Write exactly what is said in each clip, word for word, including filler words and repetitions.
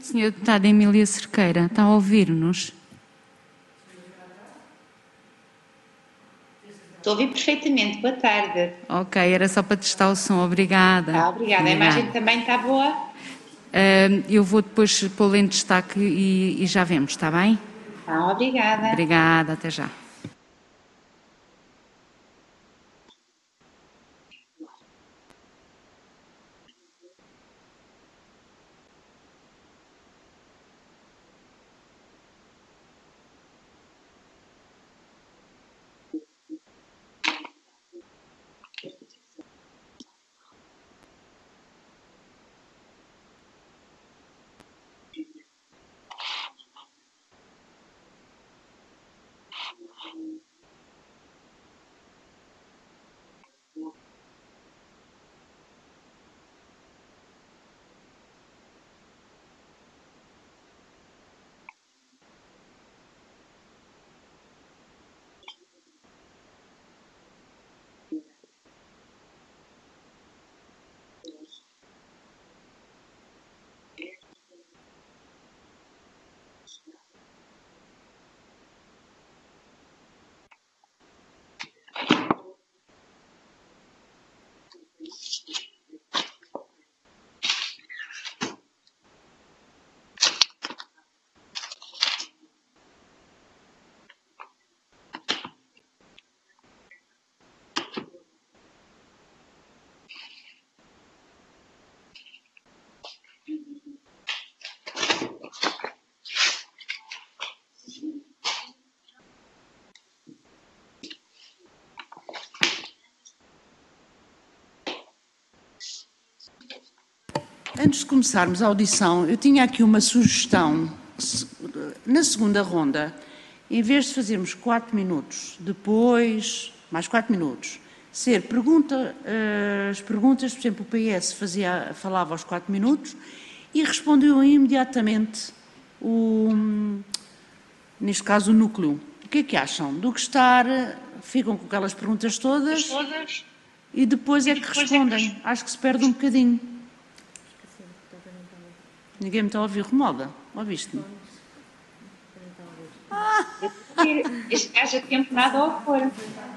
senhora Deputada Emília Cerqueira, está a ouvir-nos? Estou a ouvir perfeitamente. Boa tarde. Ok, era só para testar o som. Obrigada. Ah, obrigada. obrigada. A imagem também está boa? Uh, eu vou depois pô-lo em destaque e, e já vemos, está bem? Ah, obrigada. Obrigada, até já. Antes de começarmos a audição, eu tinha aqui uma sugestão. Na segunda ronda, em vez de fazermos quatro minutos, depois mais quatro minutos, ser pergunta, as perguntas, por exemplo, o P S fazia, falava aos quatro minutos e respondeu imediatamente, o, neste caso, o núcleo. O que é que acham? Do que estar, ficam com aquelas perguntas todas, todas. E depois e é que depois respondem. É que... Acho que se perde um bocadinho. Ninguém me está a ouvir, Romualda? Ouviste-me? Ah. Haja tempo nada a opor.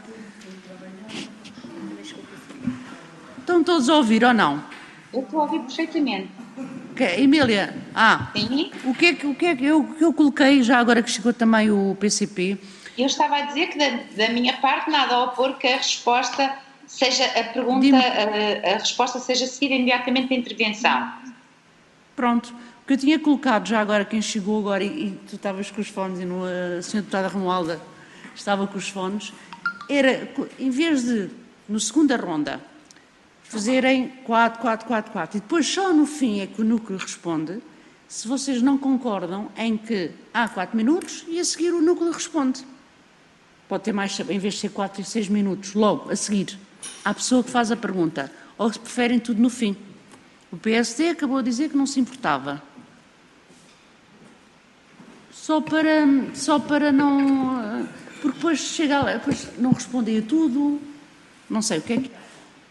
Estão todos a ouvir ou não? Eu estou a ouvir perfeitamente. Okay. Emília, ah, Sim? O que é que, o que, é que eu, que eu coloquei, já agora que chegou também o P C P? Eu estava a dizer que da, da minha parte nada a opor que a resposta seja, a pergunta, a, a resposta seja seguida imediatamente da intervenção. Pronto, o que eu tinha colocado já agora, quem chegou agora, e, e tu estavas com os fones, e no, a senhora Deputada Romualda estava com os fones, era, em vez de, no segunda ronda, fazerem quatro, quatro, quatro, quatro, e depois só no fim é que o núcleo responde, se vocês não concordam em que há quatro minutos e a seguir o núcleo responde. Pode ter mais, em vez de ser quatro e seis minutos, logo, a seguir, à pessoa que faz a pergunta, ou se preferem tudo no fim. O P S D acabou de dizer que não se importava. Só para, só para não... Porque depois chega lá, depois não respondem a tudo, não sei o que é que...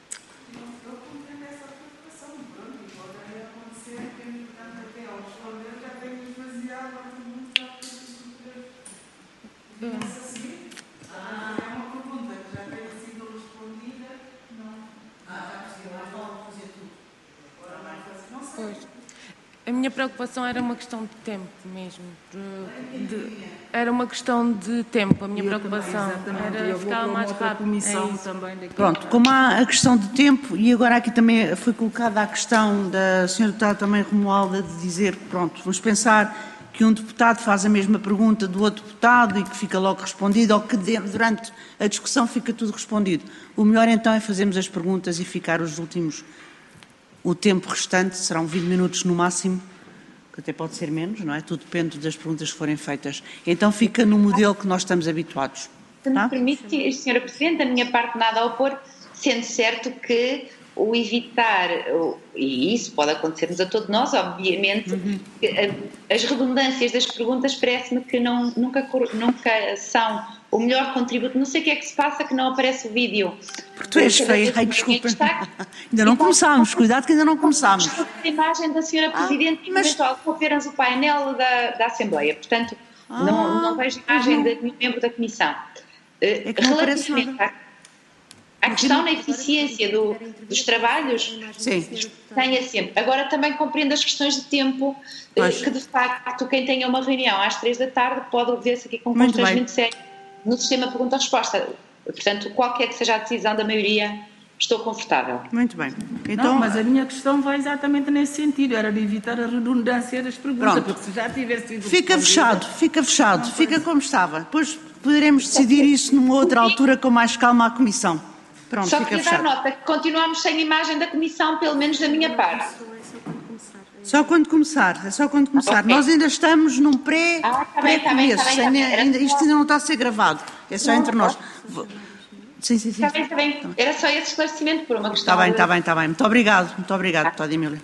A minha preocupação era uma questão de tempo mesmo. De, de, era uma questão de tempo, a minha eu preocupação. Também, era ficar mais rápido. É também Pronto, como há a questão de tempo, e agora aqui também foi colocada a questão da senhora Deputada também Romualda de dizer que, pronto, vamos pensar que um deputado faz a mesma pergunta do outro deputado e que fica logo respondido, ou que durante a discussão fica tudo respondido. O melhor então é fazermos as perguntas e ficar os últimos... O tempo restante serão vinte minutos no máximo, que até pode ser menos, não é? Tudo depende das perguntas que forem feitas. Então fica no modelo que nós estamos habituados. Se me permite, senhora Presidente, da minha parte nada a opor, sendo certo que o evitar, e isso pode acontecer-nos a todos nós, obviamente, uhum. as redundâncias das perguntas parece-me que não, nunca, nunca são o melhor contributo. Não sei o que é que se passa que não aparece o vídeo. Porque tu és feia, ai, desculpa. Ainda não começámos, cuidado que ainda não começámos. A imagem da senhora Presidente e, mas- eventual, apenas o painel da, da Assembleia. Portanto, não, não vejo imagem de nenhum membro da Comissão. É que não aparece Relativamente nada. à, à questão na eficiência do, dos trabalhos, Sim. tenha sempre. Agora também compreendo as questões de tempo, eh, Pois. que de facto quem tenha uma reunião às três da tarde pode ver-se aqui com Muito constrangimento sério no sistema pergunta-resposta. Portanto, qualquer que seja a decisão da maioria, estou confortável. Muito bem. Não, Então, mas a minha questão vai exatamente nesse sentido, era de evitar a redundância das perguntas, Pronto. porque se já tivesse sido fica respondida- fechado, fica fechado, fica como estava. Depois poderemos decidir isso numa outra altura com mais calma à Comissão. Pronto, Só fica queria dar fechado. nota que continuamos sem imagem da Comissão, pelo menos da minha parte. Só quando começar, é só quando começar. Ok. Nós ainda estamos num pré, Ah, tá bem, tá bem, tá pré-começo. bem, tá bem. Ainda- Era ainda- só- Isto ainda não está a ser gravado, é só Não, entre não. nós. Vou- Sim, sim, sim. Está bem, está bem. Era só esse esclarecimento por uma questão. Está bem, de- está bem, está bem. Muito obrigado, muito obrigado, deputada Emília.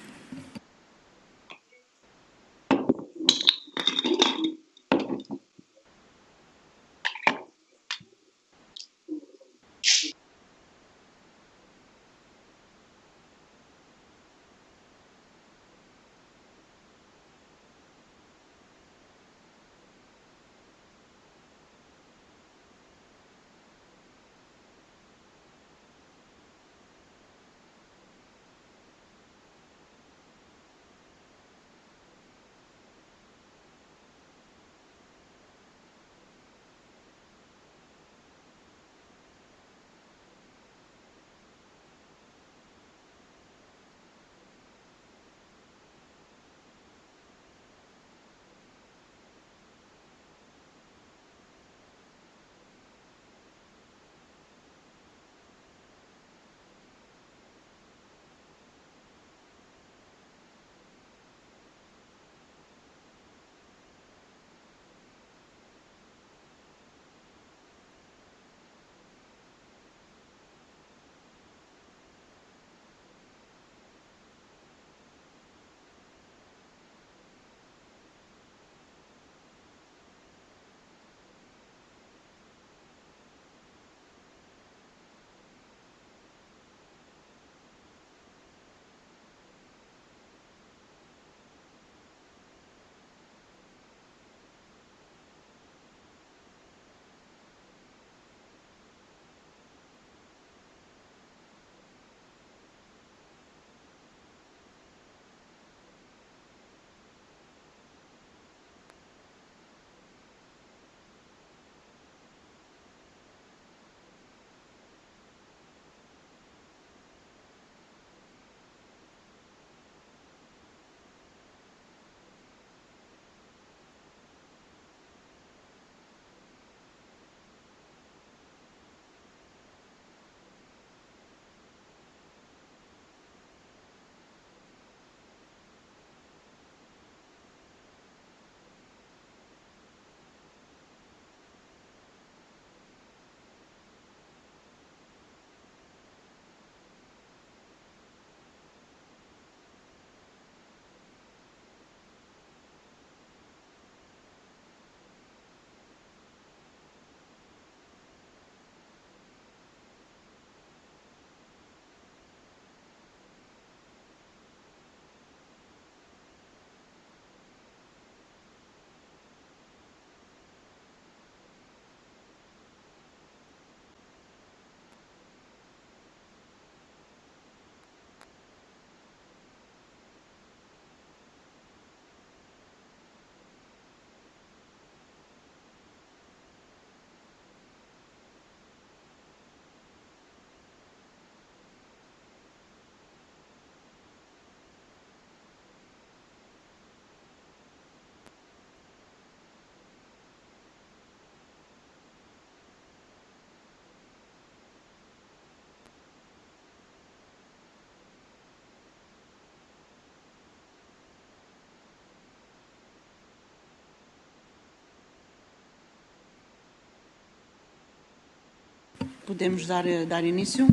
Podemos dar, dar início?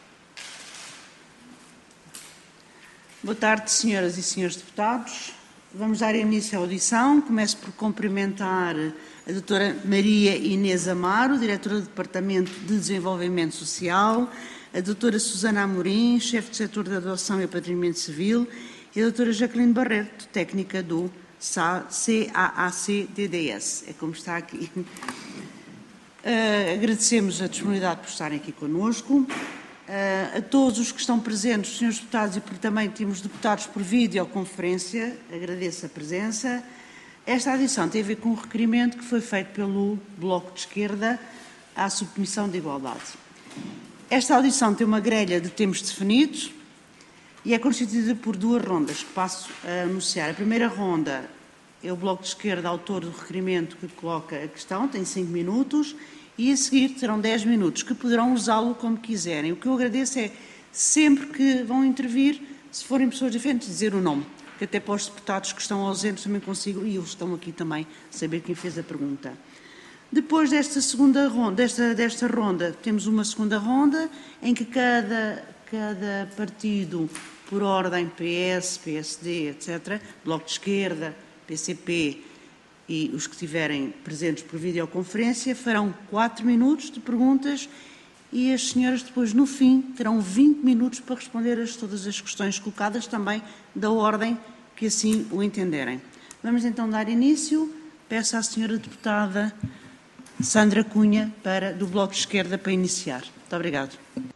Boa tarde, senhoras e senhores deputados. Vamos dar início à audição. Começo por cumprimentar a doutora Maria Inês Amaro, diretora do Departamento de Desenvolvimento Social, a doutora Susana Amorim, chefe de setor de adoção e patrimônio civil, e a doutora Jacqueline Barreto, técnica do C A A C D D S. É como está aqui. Uh, agradecemos a disponibilidade por estarem aqui connosco. Uh, a todos os que estão presentes, os senhores deputados, e porque também temos deputados por videoconferência, agradeço a presença. Esta audição tem a ver com um requerimento que foi feito pelo Bloco de Esquerda à Subcomissão de Igualdade. Esta audição tem uma grelha de tempos definidos e é constituída por duas rondas que passo a anunciar. A primeira ronda é o Bloco de Esquerda, autor do requerimento, que coloca a questão, tem cinco minutos, e a seguir terão dez minutos, que poderão usá-lo como quiserem. O que eu agradeço é, sempre que vão intervir, se forem pessoas diferentes, dizer o nome, que até para os deputados que estão ausentes também consigo, e eles estão aqui também, saber quem fez a pergunta. Depois desta segunda ronda, desta, desta ronda, temos uma segunda ronda, em que cada, cada partido, por ordem, P S, P S D, etcétera, Bloco de Esquerda, P C P, e os que estiverem presentes por videoconferência, farão quatro minutos de perguntas e as senhoras depois, no fim, terão vinte minutos para responder a todas as questões colocadas, também da ordem que assim o entenderem. Vamos então dar início. Peço à senhora deputada Sandra Cunha, para, do Bloco de Esquerda, para iniciar. Muito obrigada.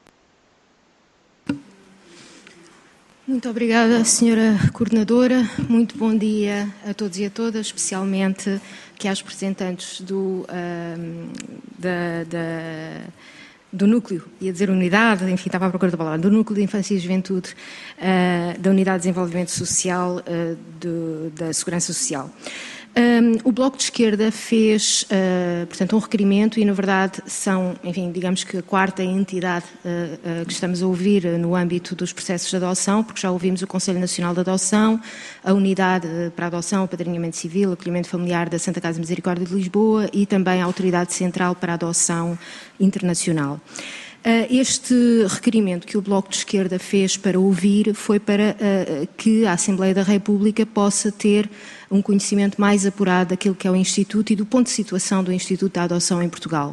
Muito obrigada, senhora Coordenadora. Muito bom dia a todos e a todas, especialmente aqui às representantes do, um, da, da, do núcleo, ia dizer unidade, enfim, estava à procura da palavra, do núcleo de Infância e Juventude uh, da Unidade de Desenvolvimento Social uh, do, da Segurança Social. Um, o Bloco de Esquerda fez, uh, portanto, um requerimento e, na verdade, são, enfim, digamos que a quarta entidade uh, uh, que estamos a ouvir uh, no âmbito dos processos de adoção, porque já ouvimos o Conselho Nacional de Adoção, a Unidade uh, para a Adoção, Apadrinhamento Civil, Acolhimento Familiar da Santa Casa de Misericórdia de Lisboa e também a Autoridade Central para a Adoção Internacional. Este requerimento que o Bloco de Esquerda fez para ouvir foi para uh, que a Assembleia da República possa ter um conhecimento mais apurado daquilo que é o Instituto e do ponto de situação do Instituto da Adoção em Portugal.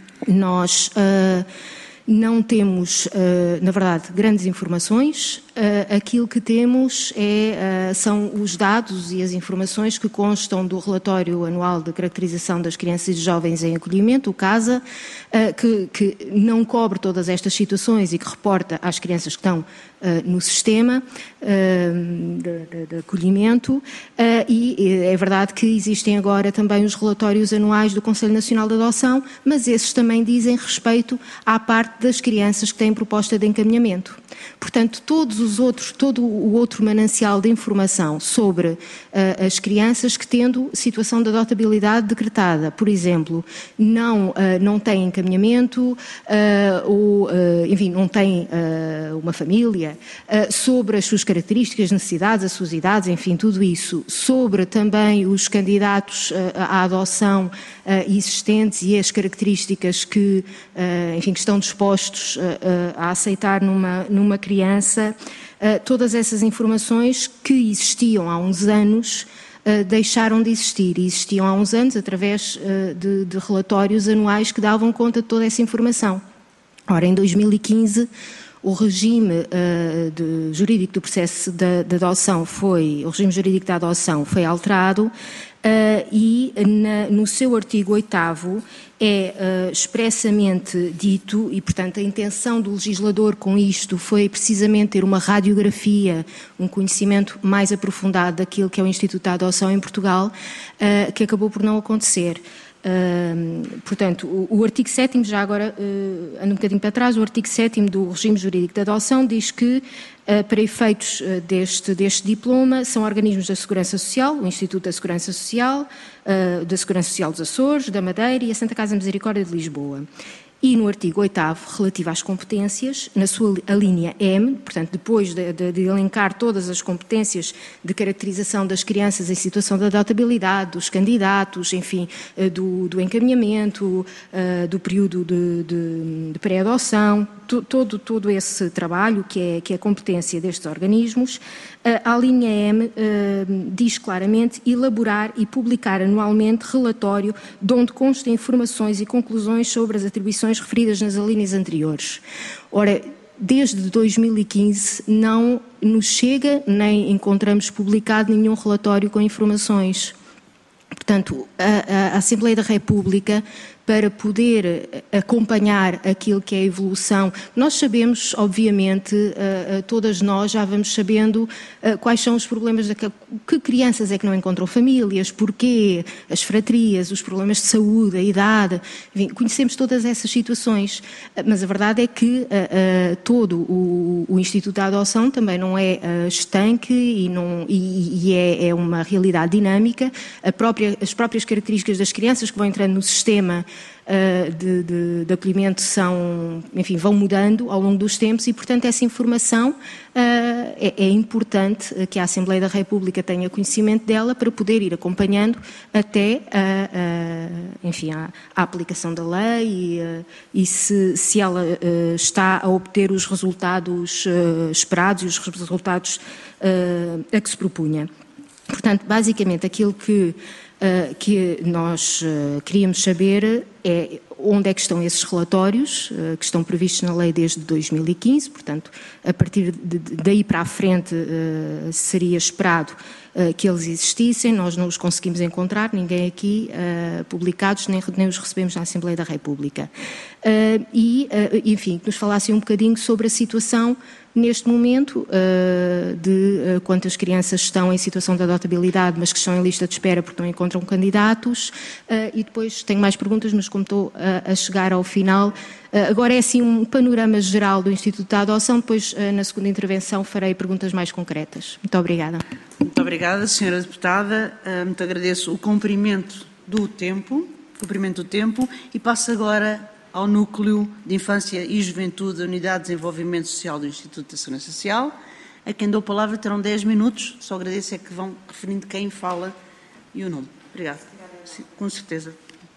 Nós uh, não temos, uh, na verdade, grandes informações. Uh, aquilo que temos é, uh, são os dados e as informações que constam do relatório anual de caracterização das crianças e jovens em acolhimento, o CASA, uh, que, que não cobre todas estas situações e que reporta às crianças que estão uh, no sistema uh, de, de, de acolhimento, uh, e é verdade que existem agora também os relatórios anuais do Conselho Nacional de Adoção, mas esses também dizem respeito à parte das crianças que têm proposta de encaminhamento. Portanto, todos os outros, todo o outro manancial de informação sobre uh, as crianças que tendo situação de adotabilidade decretada, por exemplo, não, uh, não têm encaminhamento, uh, ou, uh, enfim, não têm uh, uma família, uh, sobre as suas características, necessidades, as suas idades, enfim, tudo isso, sobre também os candidatos uh, à adoção uh, existentes e as características que, uh, enfim, que estão dispostos uh, uh, a aceitar numa, numa criança. Uh, todas essas informações que existiam há uns anos uh, deixaram de existir e existiam há uns anos através uh, de, de relatórios anuais que davam conta de toda essa informação. Ora, em dois mil e quinze, o regime uh, de, jurídico do processo de, de adoção foi, o regime jurídico da adoção foi alterado uh, e na, no seu artigo oitavo é uh, expressamente dito, e portanto a intenção do legislador com isto foi precisamente ter uma radiografia, um conhecimento mais aprofundado daquilo que é o Instituto da Adoção em Portugal, uh, que acabou por não acontecer. Uh, portanto, o, o artigo sétimo, já agora uh, ando um bocadinho para trás, o artigo sétimo do regime jurídico da adoção diz que, uh, para efeitos uh, deste, deste diploma, são organismos da Segurança Social, o Instituto da Segurança Social, uh, da Segurança Social dos Açores, da Madeira e a Santa Casa de Misericórdia de Lisboa. E no artigo oitavo, relativo às competências, na sua a linha M, portanto, depois de, de, de elencar todas as competências de caracterização das crianças em situação de adotabilidade, dos candidatos, enfim, do, do encaminhamento, do período de, de, de pré-adoção, todo, todo esse trabalho, que é, que é a competência destes organismos, a linha M diz claramente elaborar e publicar anualmente relatório de onde constam informações e conclusões sobre as atribuições referidas nas alíneas anteriores. Ora, desde dois mil e quinze não nos chega nem encontramos publicado nenhum relatório com informações. Portanto, a, a Assembleia da República, para poder acompanhar aquilo que é a evolução, nós sabemos, obviamente, todas nós já vamos sabendo quais são os problemas, de que crianças é que não encontram famílias, porquê, as fratrias, os problemas de saúde, a idade, enfim, conhecemos todas essas situações, mas a verdade é que todo o, o Instituto da Adoção também não é estanque e, não, e, e é, é uma realidade dinâmica, a própria, as próprias características das crianças que vão entrando no sistema De, de, de acolhimento são, enfim, vão mudando ao longo dos tempos e, portanto, essa informação uh, é, é importante que a Assembleia da República tenha conhecimento dela para poder ir acompanhando até, uh, uh, enfim, a, a aplicação da lei e, uh, e se, se ela uh, está a obter os resultados uh, esperados e os resultados uh, a que se propunha. Portanto, basicamente, aquilo que Uh, que nós uh, queríamos saber é onde é que estão esses relatórios uh, que estão previstos na lei desde dois mil e quinze, portanto, a partir de, de, daí para a frente uh, seria esperado uh, que eles existissem, nós não os conseguimos encontrar, ninguém aqui uh, publicados, nem, nem os recebemos na Assembleia da República. Uh, e, uh, enfim, que nos falassem um bocadinho sobre a situação neste momento, de quantas crianças estão em situação de adotabilidade, mas que estão em lista de espera porque não encontram candidatos, e depois tenho mais perguntas, mas como estou a chegar ao final, agora é assim um panorama geral do Instituto da Adoção, depois na segunda intervenção farei perguntas mais concretas. Muito obrigada. Muito obrigada, senhora Deputada, muito agradeço o cumprimento do tempo, cumprimento do tempo, e passo agora ao Núcleo de Infância e Juventude da Unidade de Desenvolvimento Social do Instituto da Segurança Social. A quem dou a palavra terão dez minutos. Só agradeço é que vão referindo quem fala e o nome. Obrigada. Sim, com certeza.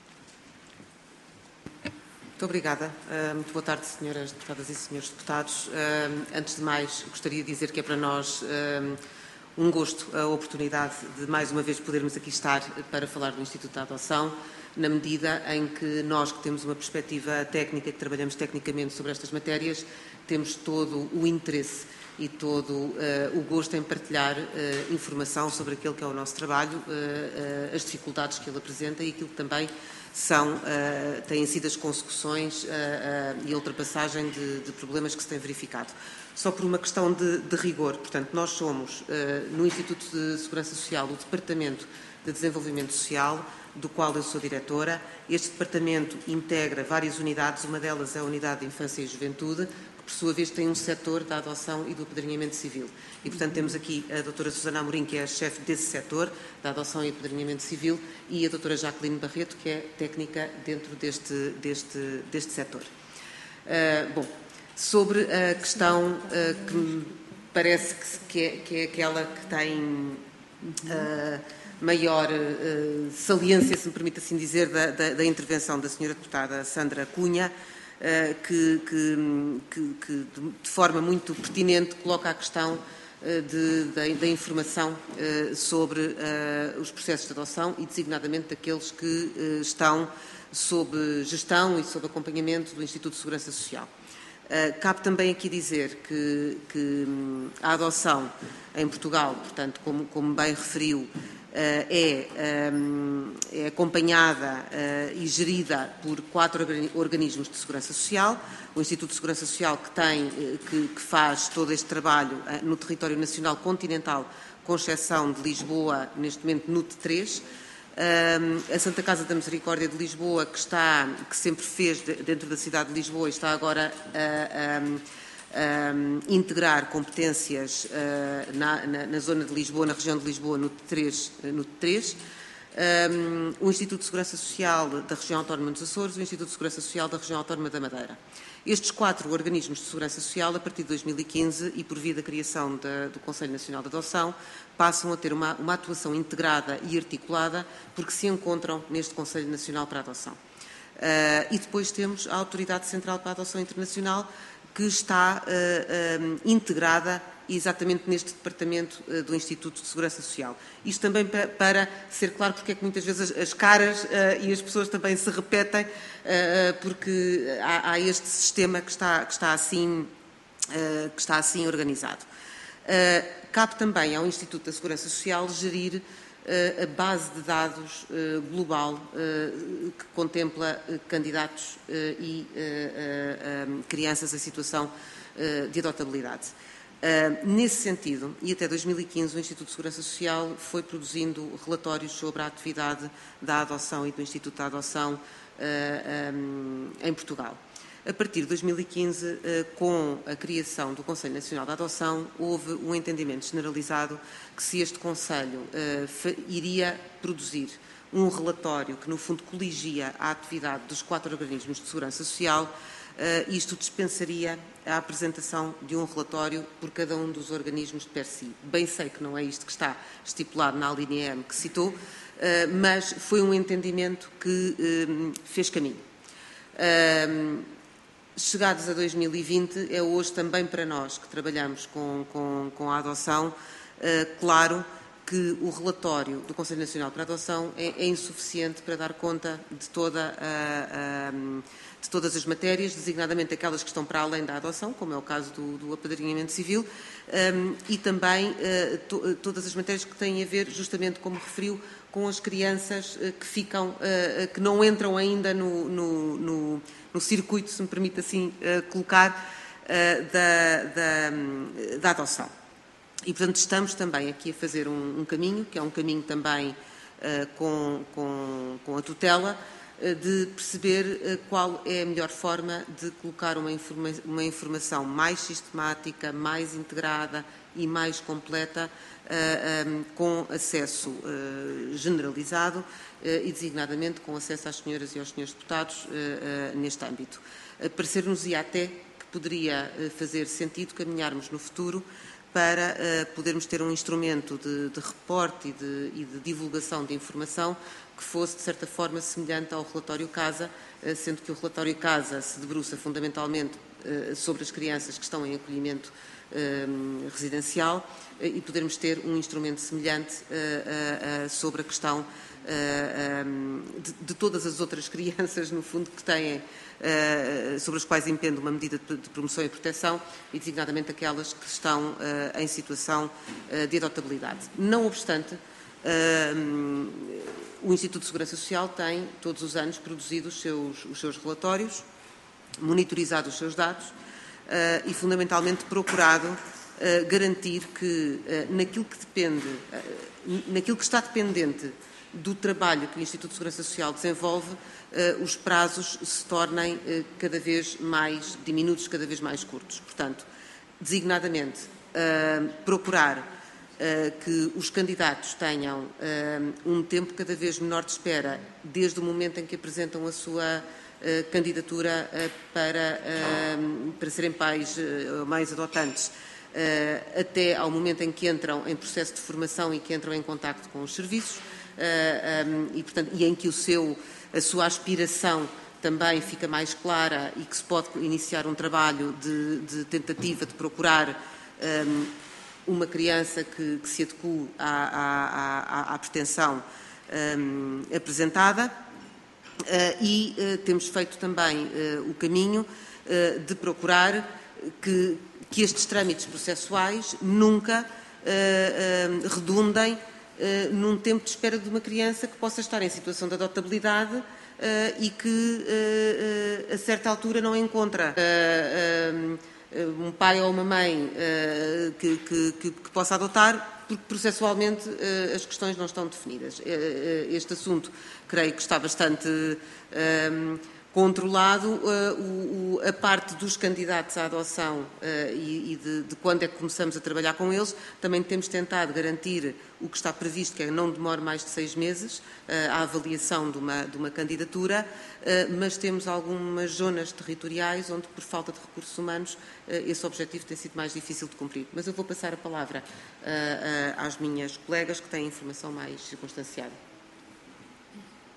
Muito obrigada. Uh, muito boa tarde, senhoras deputadas e senhores deputados. Uh, antes de mais, gostaria de dizer que é para nós uh, um gosto a oportunidade de mais uma vez podermos aqui estar para falar do Instituto da Adoção, na medida em que nós, que temos uma perspectiva técnica, que trabalhamos tecnicamente sobre estas matérias, temos todo o interesse e todo uh, o gosto em partilhar uh, informação sobre aquele que é o nosso trabalho, uh, uh, as dificuldades que ele apresenta e aquilo que também são, uh, têm sido as consecuções uh, uh, e a ultrapassagem de, de problemas que se têm verificado. Só por uma questão de, de rigor, portanto, nós somos, uh, no Instituto de Segurança Social, o Departamento de Desenvolvimento Social, do qual eu sou diretora. Este departamento integra várias unidades, uma delas é a Unidade de Infância e Juventude, que por sua vez tem um setor da adoção e do apadrinhamento civil. E, portanto, temos aqui a doutora Susana Amorim, que é a chefe desse setor, da adoção e apadrinhamento civil, e a doutora Jacqueline Barreto, que é técnica dentro deste, deste, deste setor. Uh, bom, sobre a questão uh, que me parece que, que, é, que é aquela que tem uh, maior uh, saliência, se me permite assim dizer, da, da, da intervenção da senhora deputada Sandra Cunha, uh, que, que, que, que de forma muito pertinente coloca a questão uh, de, da, da informação uh, sobre uh, os processos de adoção e designadamente daqueles que uh, estão sob gestão e sob acompanhamento do Instituto de Segurança Social. Uh, cabe também aqui dizer que, que um, a adoção em Portugal, portanto, como, como bem referiu, Uh, é, um, é acompanhada uh, e gerida por quatro organismos de segurança social. O Instituto de Segurança Social, que, tem, uh, que, que faz todo este trabalho uh, no território nacional continental, com exceção de Lisboa, neste momento no T três. Uh, a Santa Casa da Misericórdia de Lisboa, que, está, que sempre fez de, dentro da cidade de Lisboa e está agora a uh, um, Um, integrar competências uh, na, na, na zona de Lisboa, na região de Lisboa, no T três. No T três. Um, o Instituto de Segurança Social da região autónoma dos Açores e o Instituto de Segurança Social da região autónoma da Madeira. Estes quatro organismos de segurança social, a partir de dois mil e quinze e por via da criação da, do Conselho Nacional de Adoção, passam a ter uma, uma atuação integrada e articulada porque se encontram neste Conselho Nacional para a Adoção. Uh, e depois temos a Autoridade Central para a Adoção Internacional, que está uh, um, integrada exatamente neste departamento uh, do Instituto de Segurança Social. Isto também para, para ser claro, porque é que muitas vezes as, as caras uh, e as pessoas também se repetem, uh, porque há, há este sistema que está, que está, assim, uh, que está assim organizado. Uh, cabe também ao Instituto da Segurança Social gerir uh, a base de dados uh, global uh, que contempla uh, candidatos uh, e uh, uh, um, crianças em situação uh, de adotabilidade. Uh, nesse sentido, e até dois mil e quinze, o Instituto de Segurança Social foi produzindo relatórios sobre a atividade da adoção e do Instituto da Adoção uh, um, em Portugal. A partir de dois mil e quinze, com a criação do Conselho Nacional da Adoção, houve um entendimento generalizado que se este Conselho iria produzir um relatório que, no fundo, coligia a atividade dos quatro organismos de segurança social, isto dispensaria a apresentação de um relatório por cada um dos organismos de per si. Bem sei que não é isto que está estipulado na alínea M que citou, mas foi um entendimento que fez caminho. Chegados a dois mil e vinte, é hoje também para nós que trabalhamos com, com, com a adoção, uh, claro que o relatório do Conselho Nacional para a Adoção é, é insuficiente para dar conta de, toda a, a, de todas as matérias, designadamente aquelas que estão para além da adoção, como é o caso do, do apadrinhamento civil, um, e também uh, to, todas as matérias que têm a ver, justamente como referiu, com as crianças uh, que ficam, uh, que não entram ainda no, no, no, no circuito, se me permite assim uh, colocar, uh, da, da, da adoção. E, portanto, estamos também aqui a fazer um, um caminho, que é um caminho também uh, com, com, com a tutela, uh, de perceber uh, qual é a melhor forma de colocar uma, informa uma informação mais sistemática, mais integrada e mais completa, uh, um, com acesso uh, generalizado uh, e, designadamente, com acesso às senhoras e aos senhores deputados uh, uh, neste âmbito. Uh, Parecer-nos-ia até que poderia uh, fazer sentido caminharmos no futuro para uh, podermos ter um instrumento de, de reporte e de, e de divulgação de informação que fosse, de certa forma, semelhante ao relatório CASA, uh, sendo que o relatório CASA se debruça fundamentalmente uh, sobre as crianças que estão em acolhimento uh, residencial uh, e podermos ter um instrumento semelhante uh, uh, uh, sobre a questão uh, um, de, de todas as outras crianças, no fundo, que têm Uh, sobre as quais impende uma medida de, de promoção e proteção e, designadamente, aquelas que estão uh, em situação uh, de adotabilidade. Não obstante, uh, o Instituto de Segurança Social tem, todos os anos, produzido os seus, os seus relatórios, monitorizado os seus dados uh, e, fundamentalmente, procurado uh, garantir que, uh, naquilo que depende, uh, naquilo que está dependente do trabalho que o Instituto de Segurança Social desenvolve, Uh, os prazos se tornem uh, cada vez mais diminutos, cada vez mais curtos. Portanto, designadamente, uh, procurar uh, que os candidatos tenham uh, um tempo cada vez menor de espera, desde o momento em que apresentam a sua uh, candidatura uh, para, uh, para serem pais ou uh, mães adotantes, uh, até ao momento em que entram em processo de formação e que entram em contacto com os serviços, uh, um, e, portanto, e em que o seu a sua aspiração também fica mais clara e que se pode iniciar um trabalho de, de tentativa de procurar um, uma criança que, que se adeque à, à, à, à pretensão um, apresentada. Uh, e uh, temos feito também uh, o caminho uh, de procurar que, que estes trâmites processuais nunca uh, uh, redundem Uh, num tempo de espera de uma criança que possa estar em situação de adotabilidade uh, e que, uh, uh, a certa altura, não encontra uh, uh, um pai ou uma mãe uh, que, que, que, que possa adotar, porque processualmente uh, as questões não estão definidas. Uh, uh, este assunto, creio que está bastante uh, controlado. Uh, o, a parte dos candidatos à adoção uh, e, e de, de quando é que começamos a trabalhar com eles, também temos tentado garantir o que está previsto, que é não demore mais de seis meses uh, a avaliação de uma, de uma candidatura, uh, mas temos algumas zonas territoriais onde, por falta de recursos humanos, uh, esse objetivo tem sido mais difícil de cumprir. Mas eu vou passar a palavra uh, uh, às minhas colegas que têm informação mais circunstanciada.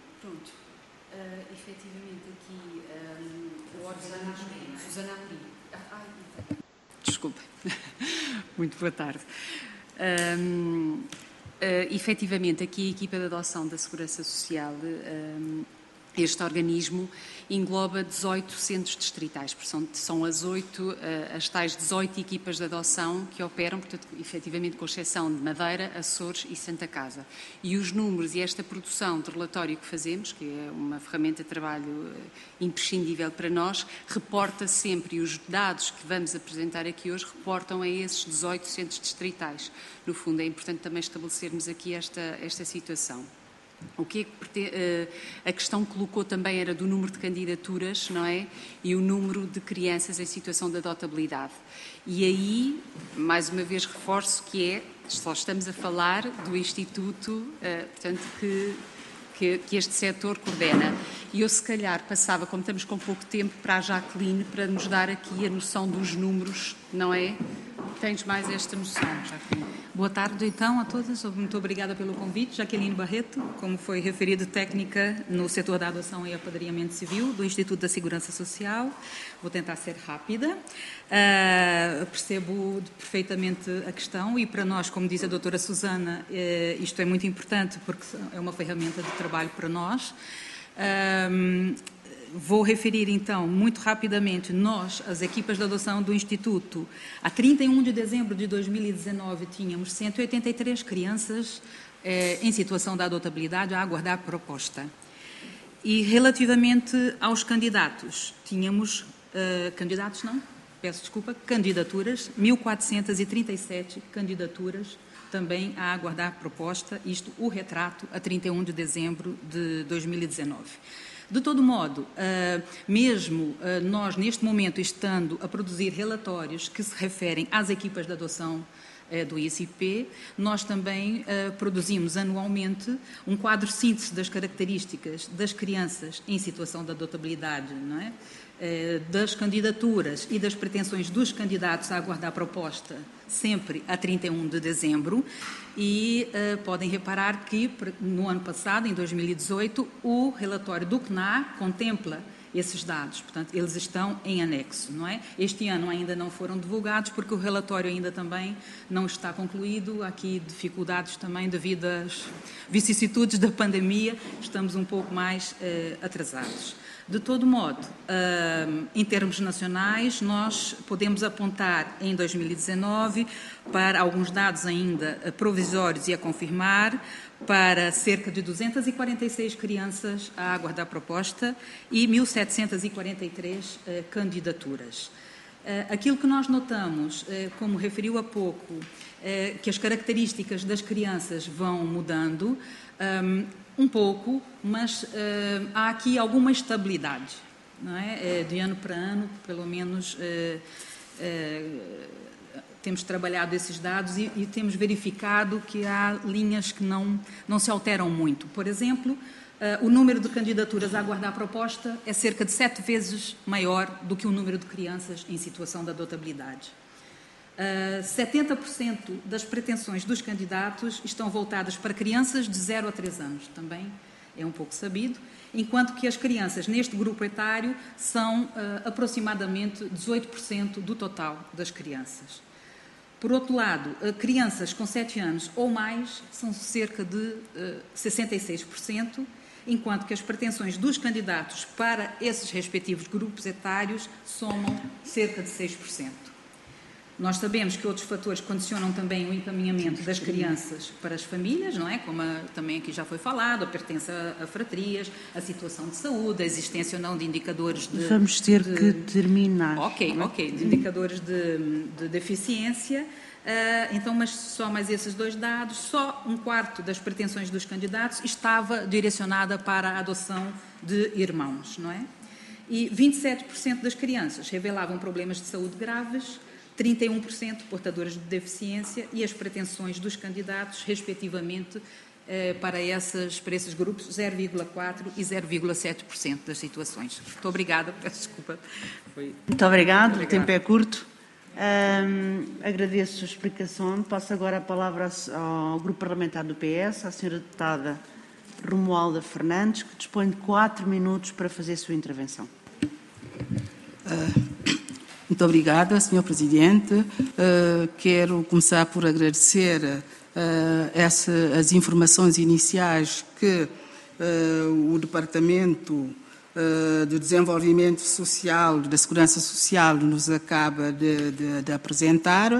Pronto. Uh, efetivamente, aqui um, o Susana Amorim, Desculpe. Muito boa tarde. Um, uh, efetivamente, aqui a equipa de adoção da Segurança Social, um, este organismo engloba dezoito centros distritais, são, são as, oito, as tais dezoito equipas de adoção que operam, portanto, efetivamente, com exceção de Madeira, Açores e Santa Casa. E os números e esta produção de relatório que fazemos, que é uma ferramenta de trabalho imprescindível para nós, reporta sempre, e os dados que vamos apresentar aqui hoje reportam a esses dezoito centros distritais. No fundo, é importante também estabelecermos aqui esta, esta situação. O que é que a questão que colocou também era do número de candidaturas, não é? E o número de crianças em situação de adotabilidade. E aí, mais uma vez, reforço que é, só estamos a falar do Instituto, portanto, que, que, que este setor coordena. E eu, se calhar, passava, como estamos com pouco tempo, para a Jacqueline, para nos dar aqui a noção dos números, não é? Tens mais esta noção, Jacqueline? Boa tarde, então, a todas. Muito obrigada pelo convite. Jaqueline Barreto, como foi referido, técnica no setor da adoção e apadrinhamento civil do Instituto da Segurança Social. Vou tentar ser rápida. Uh, percebo perfeitamente a questão e, para nós, como diz a doutora Susana, uh, isto é muito importante porque é uma ferramenta de trabalho para nós. Uh, Vou referir, então, muito rapidamente, nós, as equipas de adoção do Instituto, a trinta e um de dezembro de dois mil e dezenove, tínhamos cento e oitenta e três crianças eh, em situação de adotabilidade a aguardar proposta. E, relativamente aos candidatos, tínhamos, eh, candidatos não, peço desculpa, candidaturas, mil quatrocentas e trinta e sete candidaturas também a aguardar proposta, isto o retrato, a trinta e um de dezembro de dois mil e dezenove. De todo modo, uh, mesmo uh, nós, neste momento, estando a produzir relatórios que se referem às equipas de adoção uh, do I C I P, nós também uh, produzimos anualmente um quadro síntese das características das crianças em situação de adotabilidade, não é? Uh, das candidaturas e das pretensões dos candidatos a aguardar proposta, sempre a trinta e um de dezembro, e uh, podem reparar que no ano passado, em dois mil e dezoito, o relatório do C N A contempla esses dados, portanto, eles estão em anexo, não é? Este ano ainda não foram divulgados porque o relatório ainda também não está concluído, há aqui dificuldades também devido às vicissitudes da pandemia, estamos um pouco mais uh, atrasados. De todo modo, uh, em termos nacionais, nós podemos apontar em dois mil e dezanove para alguns dados ainda provisórios e a confirmar, para cerca de duzentas e quarenta e seis crianças a aguardar proposta e mil setecentas e quarenta e três uh, candidaturas. Uh, aquilo que nós notamos, uh, como referiu há pouco, uh, que as características das crianças vão mudando, um, um pouco, mas uh, há aqui alguma estabilidade, não é? Uh, de ano para ano, pelo menos, uh, uh, temos trabalhado esses dados e, e temos verificado que há linhas que não, não se alteram muito. Por exemplo, uh, o número de candidaturas a aguardar proposta é cerca de sete vezes maior do que o número de crianças em situação de adotabilidade. Uh, setenta por cento das pretensões dos candidatos estão voltadas para crianças de zero a três anos, também é um pouco sabido, enquanto que as crianças neste grupo etário são uh, aproximadamente dezoito por cento do total das crianças. Por outro lado, uh, crianças com sete anos ou mais são cerca de uh, sessenta e seis por cento, enquanto que as pretensões dos candidatos para esses respectivos grupos etários somam cerca de seis por cento. Nós sabemos que outros fatores condicionam também o encaminhamento das crianças para as famílias, não é? Como a, também aqui já foi falado, a pertença a fratrias, a situação de saúde, a existência ou não de indicadores de... Vamos ter de, que terminar. Ok, ok, de indicadores de, de deficiência. Uh, então, mas só mais esses dois dados, só um quarto das pretensões dos candidatos estava direcionada para a adoção de irmãos, não é? E vinte e sete por cento das crianças revelavam problemas de saúde graves, trinta e um por cento portadores de deficiência e as pretensões dos candidatos, respectivamente, eh, para, essas, para esses grupos, zero vírgula quatro por cento e zero vírgula sete por cento das situações. Muito obrigada, peço desculpa. Foi... Muito obrigado, o tempo é curto. Um, agradeço a explicação. Passo agora a palavra ao Grupo Parlamentar do P S, à senhora deputada Romualda Fernandes, que dispõe de quatro minutos para fazer a sua intervenção. Uh... Muito obrigada, senhor Presidente. Uh, quero começar por agradecer uh, essa, as informações iniciais que uh, o Departamento uh, de Desenvolvimento Social, da Segurança Social, nos acaba de, de, de apresentar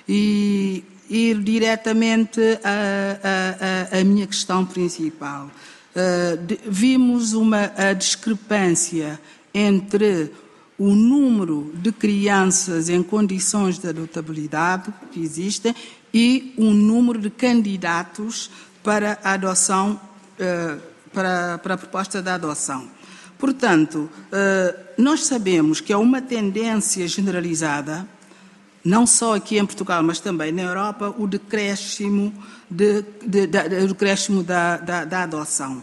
e ir diretamente à, à, à minha questão principal. Uh, de, vimos uma a discrepância entre o número de crianças em condições de adotabilidade que existem e o número de candidatos para a adoção, para, para a proposta de adoção. Portanto, nós sabemos que é uma tendência generalizada, não só aqui em Portugal, mas também na Europa, o decréscimo, de, de, de, de, o decréscimo da, da, da adoção.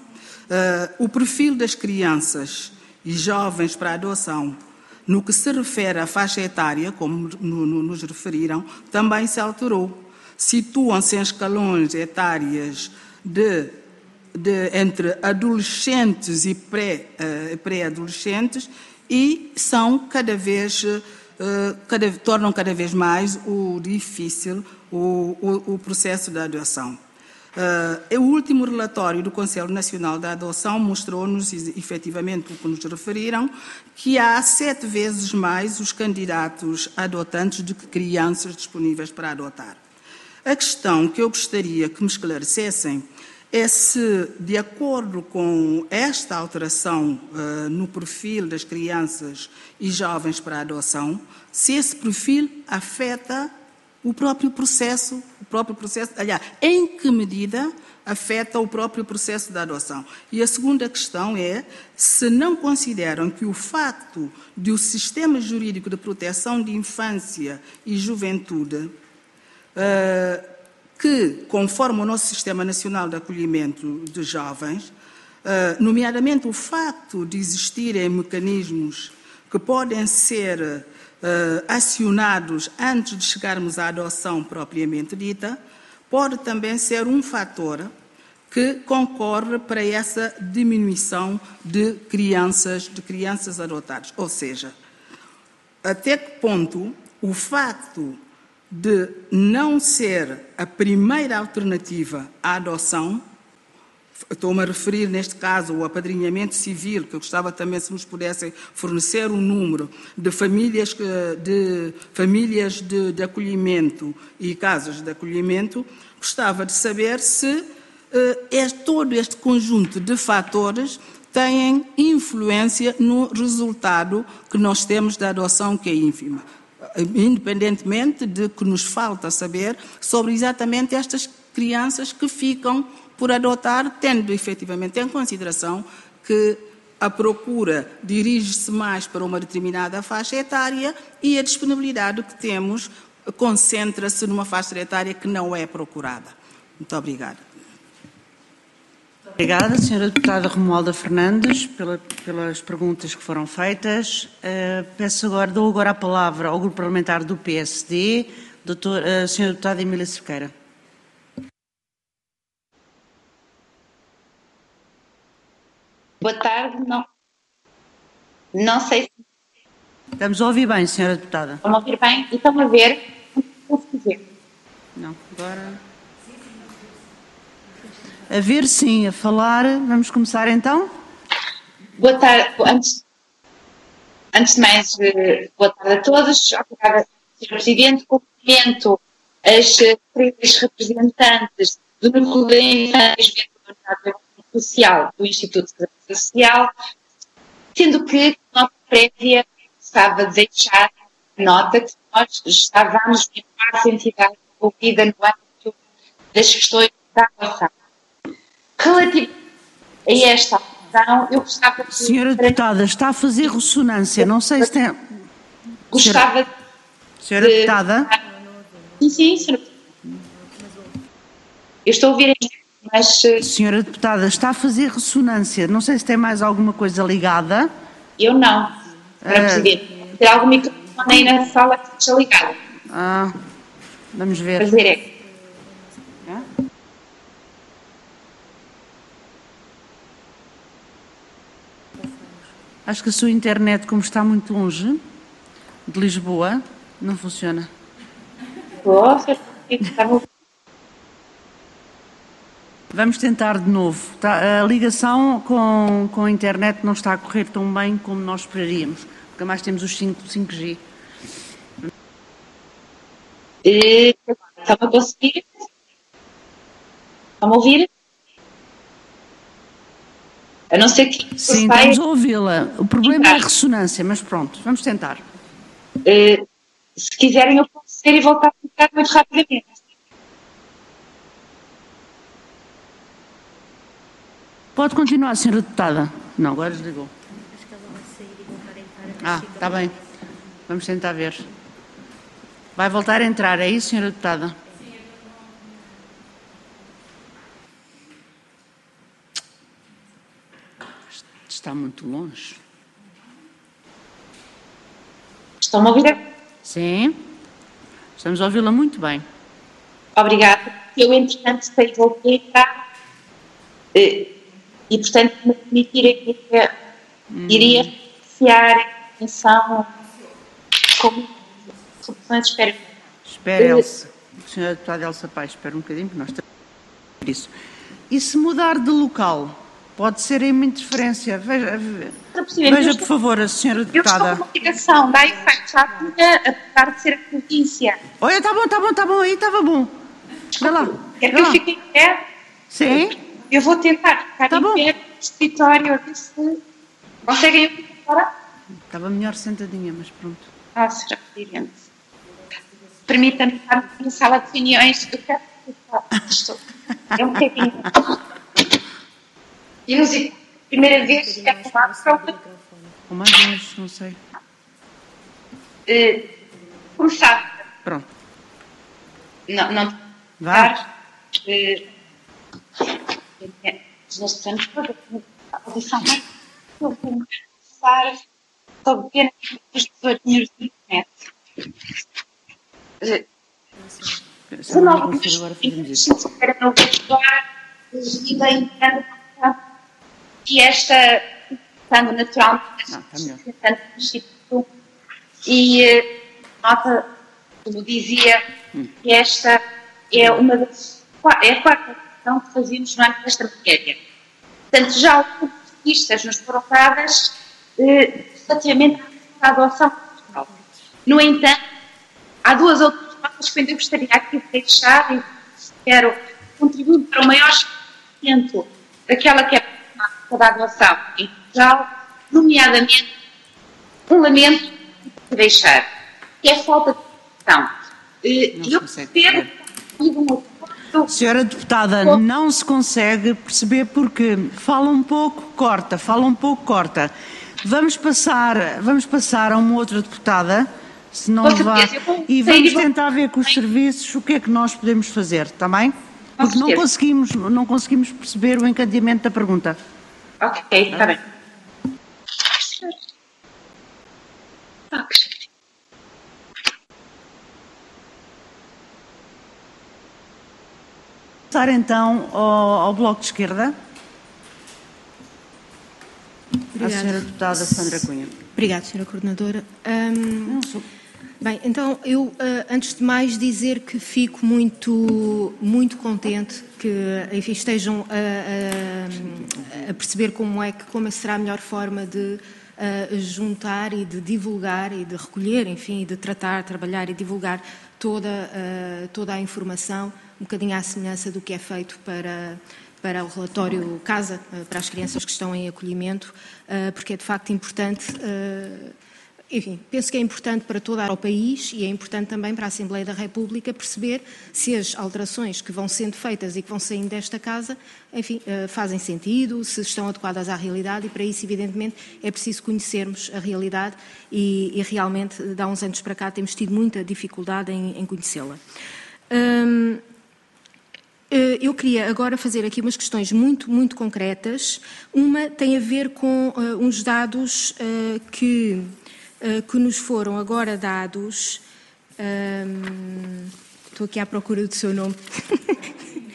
O perfil das crianças e jovens para a adoção, no que se refere à faixa etária, como nos referiram, também se alterou. Situam-se em escalões etárias de, de, entre adolescentes e pré, uh, pré-adolescentes e são cada vez, uh, cada, tornam cada vez mais o difícil o, o, o processo da adoção. Uh, o último relatório do Conselho Nacional da Adoção mostrou-nos, efetivamente, o que nos referiram, que há sete vezes mais os candidatos adotantes do que crianças disponíveis para adotar. A questão que eu gostaria que me esclarecessem é se, de acordo com esta alteração uh, no perfil das crianças e jovens para a adoção, se esse perfil afeta o próprio processo, o próprio processo, aliás, em que medida afeta o próprio processo da adoção. E a segunda questão é se não consideram que o facto de o sistema jurídico de proteção de infância e juventude, uh, que, conforme o nosso Sistema Nacional de Acolhimento de Jovens, uh, nomeadamente o facto de existirem mecanismos que podem ser Uh, acionados antes de chegarmos à adoção propriamente dita, pode também ser um fator que concorre para essa diminuição de crianças, de crianças adotadas. Ou seja, até que ponto o facto de não ser a primeira alternativa à adoção, estou-me a referir, neste caso, ao apadrinhamento civil, que eu gostava também se nos pudessem fornecer um número de famílias, de, famílias de, de acolhimento e casas de acolhimento, gostava de saber se eh, é, todo este conjunto de fatores têm influência no resultado que nós temos da adoção, que é ínfima, independentemente de que nos falta saber sobre exatamente estas crianças que ficam por adotar, tendo efetivamente em consideração que a procura dirige-se mais para uma determinada faixa etária e a disponibilidade que temos concentra-se numa faixa etária que não é procurada. Muito obrigada. Obrigada, senhora Deputada Romualda Fernandes, pela, pelas perguntas que foram feitas. Uh, peço agora, dou agora a palavra ao Grupo Parlamentar do P S D, doutor, uh, senhora Deputada Emília Cerqueira. Boa tarde, não, não sei se... Estamos a ouvir bem, senhora Deputada. Estão a ouvir bem? E estão a ver? Não, agora... A ver sim, a falar. Vamos começar então? Boa tarde. Antes, antes de mais, boa tarde a todos. Obrigada, senhor Presidente. Cumprimento as três representantes do Núcleo da Infância e Juventude Social do Instituto de Segurança Social, sendo que, nota prévia, gostava de deixar nota que nós estávamos em parte entidade envolvida no âmbito das questões da adoção. Relativo a esta questão, eu gostava de... Senhora Deputada, está a fazer ressonância, não sei se tem... Gostava de... Senhora Deputada? Sim, sim, senhora. Eu estou a ouvir aqui. Mas, senhora Deputada, está a fazer ressonância. Não sei se tem mais alguma coisa ligada. Eu não, senhora uh, Presidente. Tem algum microfone aí na sala que esteja ligado. Ah, vamos ver. Fazer é. Acho que a sua internet, como está muito longe, De Lisboa? Não funciona. Nossa, Vamos tentar de novo. Tá, a ligação com, com a internet não está a correr tão bem como nós esperaríamos, porque mais temos os cinco G. Estão a conseguir? Estão a ouvir? A não ser que... Sim, vai... estamos a ouvi-la. O problema é a ressonância, mas pronto, vamos tentar. Uh, se quiserem eu posso ser e voltar a ficar muito rapidamente. Pode continuar, senhora deputada. Não, agora desligou. Acho que ela vai sair e voltar a entrar. Ah, está bem. Vamos tentar ver. Vai voltar a entrar, é isso, senhora deputada? Está muito longe. Estão a ouvir? Sim. Estamos a ouvi-la muito bem. Obrigada. Eu, entretanto, sei que voltei a entrar. E, portanto, me permitirem que hum. iria iniciar a atenção com soluções. Espero. Espera, Elsa. Senhora deputada Elsa Paes, espera um bocadinho, porque nós estamos a isso. E se mudar de local, pode ser aí uma interferência. Veja, veja por favor, a senhora deputada. Eu estou com uma ligação da efeito já tinha, apesar de ser a província. Olha, está bom, está bom, está bom, aí estava bom. Vê lá. Quer que eu fique em pé? Sim. Eu vou tentar ficar tá em bom. pé no escritório, a ver se conseguem ouvir agora? Estava melhor sentadinha, mas pronto. Ah, será evidente. Permita-me estar na sala de reuniões. Eu quero isto. É um bocadinho. E primeira vez que é uma prova. Ou mais longe, não sei. Uh, como sabe? Pronto. Não, não. Vá. Uh, Nestes anos todos, a audição mais eu vou começar sobre pequenas dezoito minutos de internet. Se não algumas coisas para não agora e bem e esta estando naturalmente representante do Instituto e nota, como dizia, que esta é uma das é a quarta questão que fazíamos no âmbito desta matéria. Portanto, já algumas pistas nos foram dadas eh, relativamente à adoção cultural. No entanto, há duas outras notas que eu gostaria aqui de deixar e quero contribuir para o maior esclarecimento daquela que é a da adoção em Portugal, nomeadamente um lamento de deixar, que é a falta de educação. Eh, eu percebo que um outro Senhora deputada, não se consegue perceber porque fala um pouco, corta, fala um pouco, corta. Vamos passar, vamos passar a uma outra deputada, se não vá, e vamos tentar ver com os serviços o que é que nós podemos fazer, está bem? Porque não conseguimos, não conseguimos perceber o encadeamento da pergunta. Ok, está bem. Passar então ao, ao Bloco de Esquerda. Obrigada. A senhora deputada Sandra Cunha. Obrigada, senhora Coordenadora. Um, bem, então, eu, uh, antes de mais, dizer que fico muito, muito contente que, enfim, estejam a, a, a perceber como é que, como será a melhor forma de uh, juntar e de divulgar e de recolher, enfim, e de tratar, trabalhar e divulgar toda, uh, toda a informação, um bocadinho à semelhança do que é feito para, para o relatório Casa, para as crianças que estão em acolhimento, porque é de facto importante, enfim, penso que é importante para todo o país e é importante também para a Assembleia da República perceber se as alterações que vão sendo feitas e que vão saindo desta Casa, enfim, fazem sentido, se estão adequadas à realidade e para isso, evidentemente, é preciso conhecermos a realidade e, e realmente, de há uns anos para cá, temos tido muita dificuldade em, em conhecê-la. Hum, Eu queria agora fazer aqui umas questões muito, muito concretas. Uma tem a ver com uh, uns dados uh, que, uh, que nos foram agora dados. Um, estou aqui à procura do seu nome.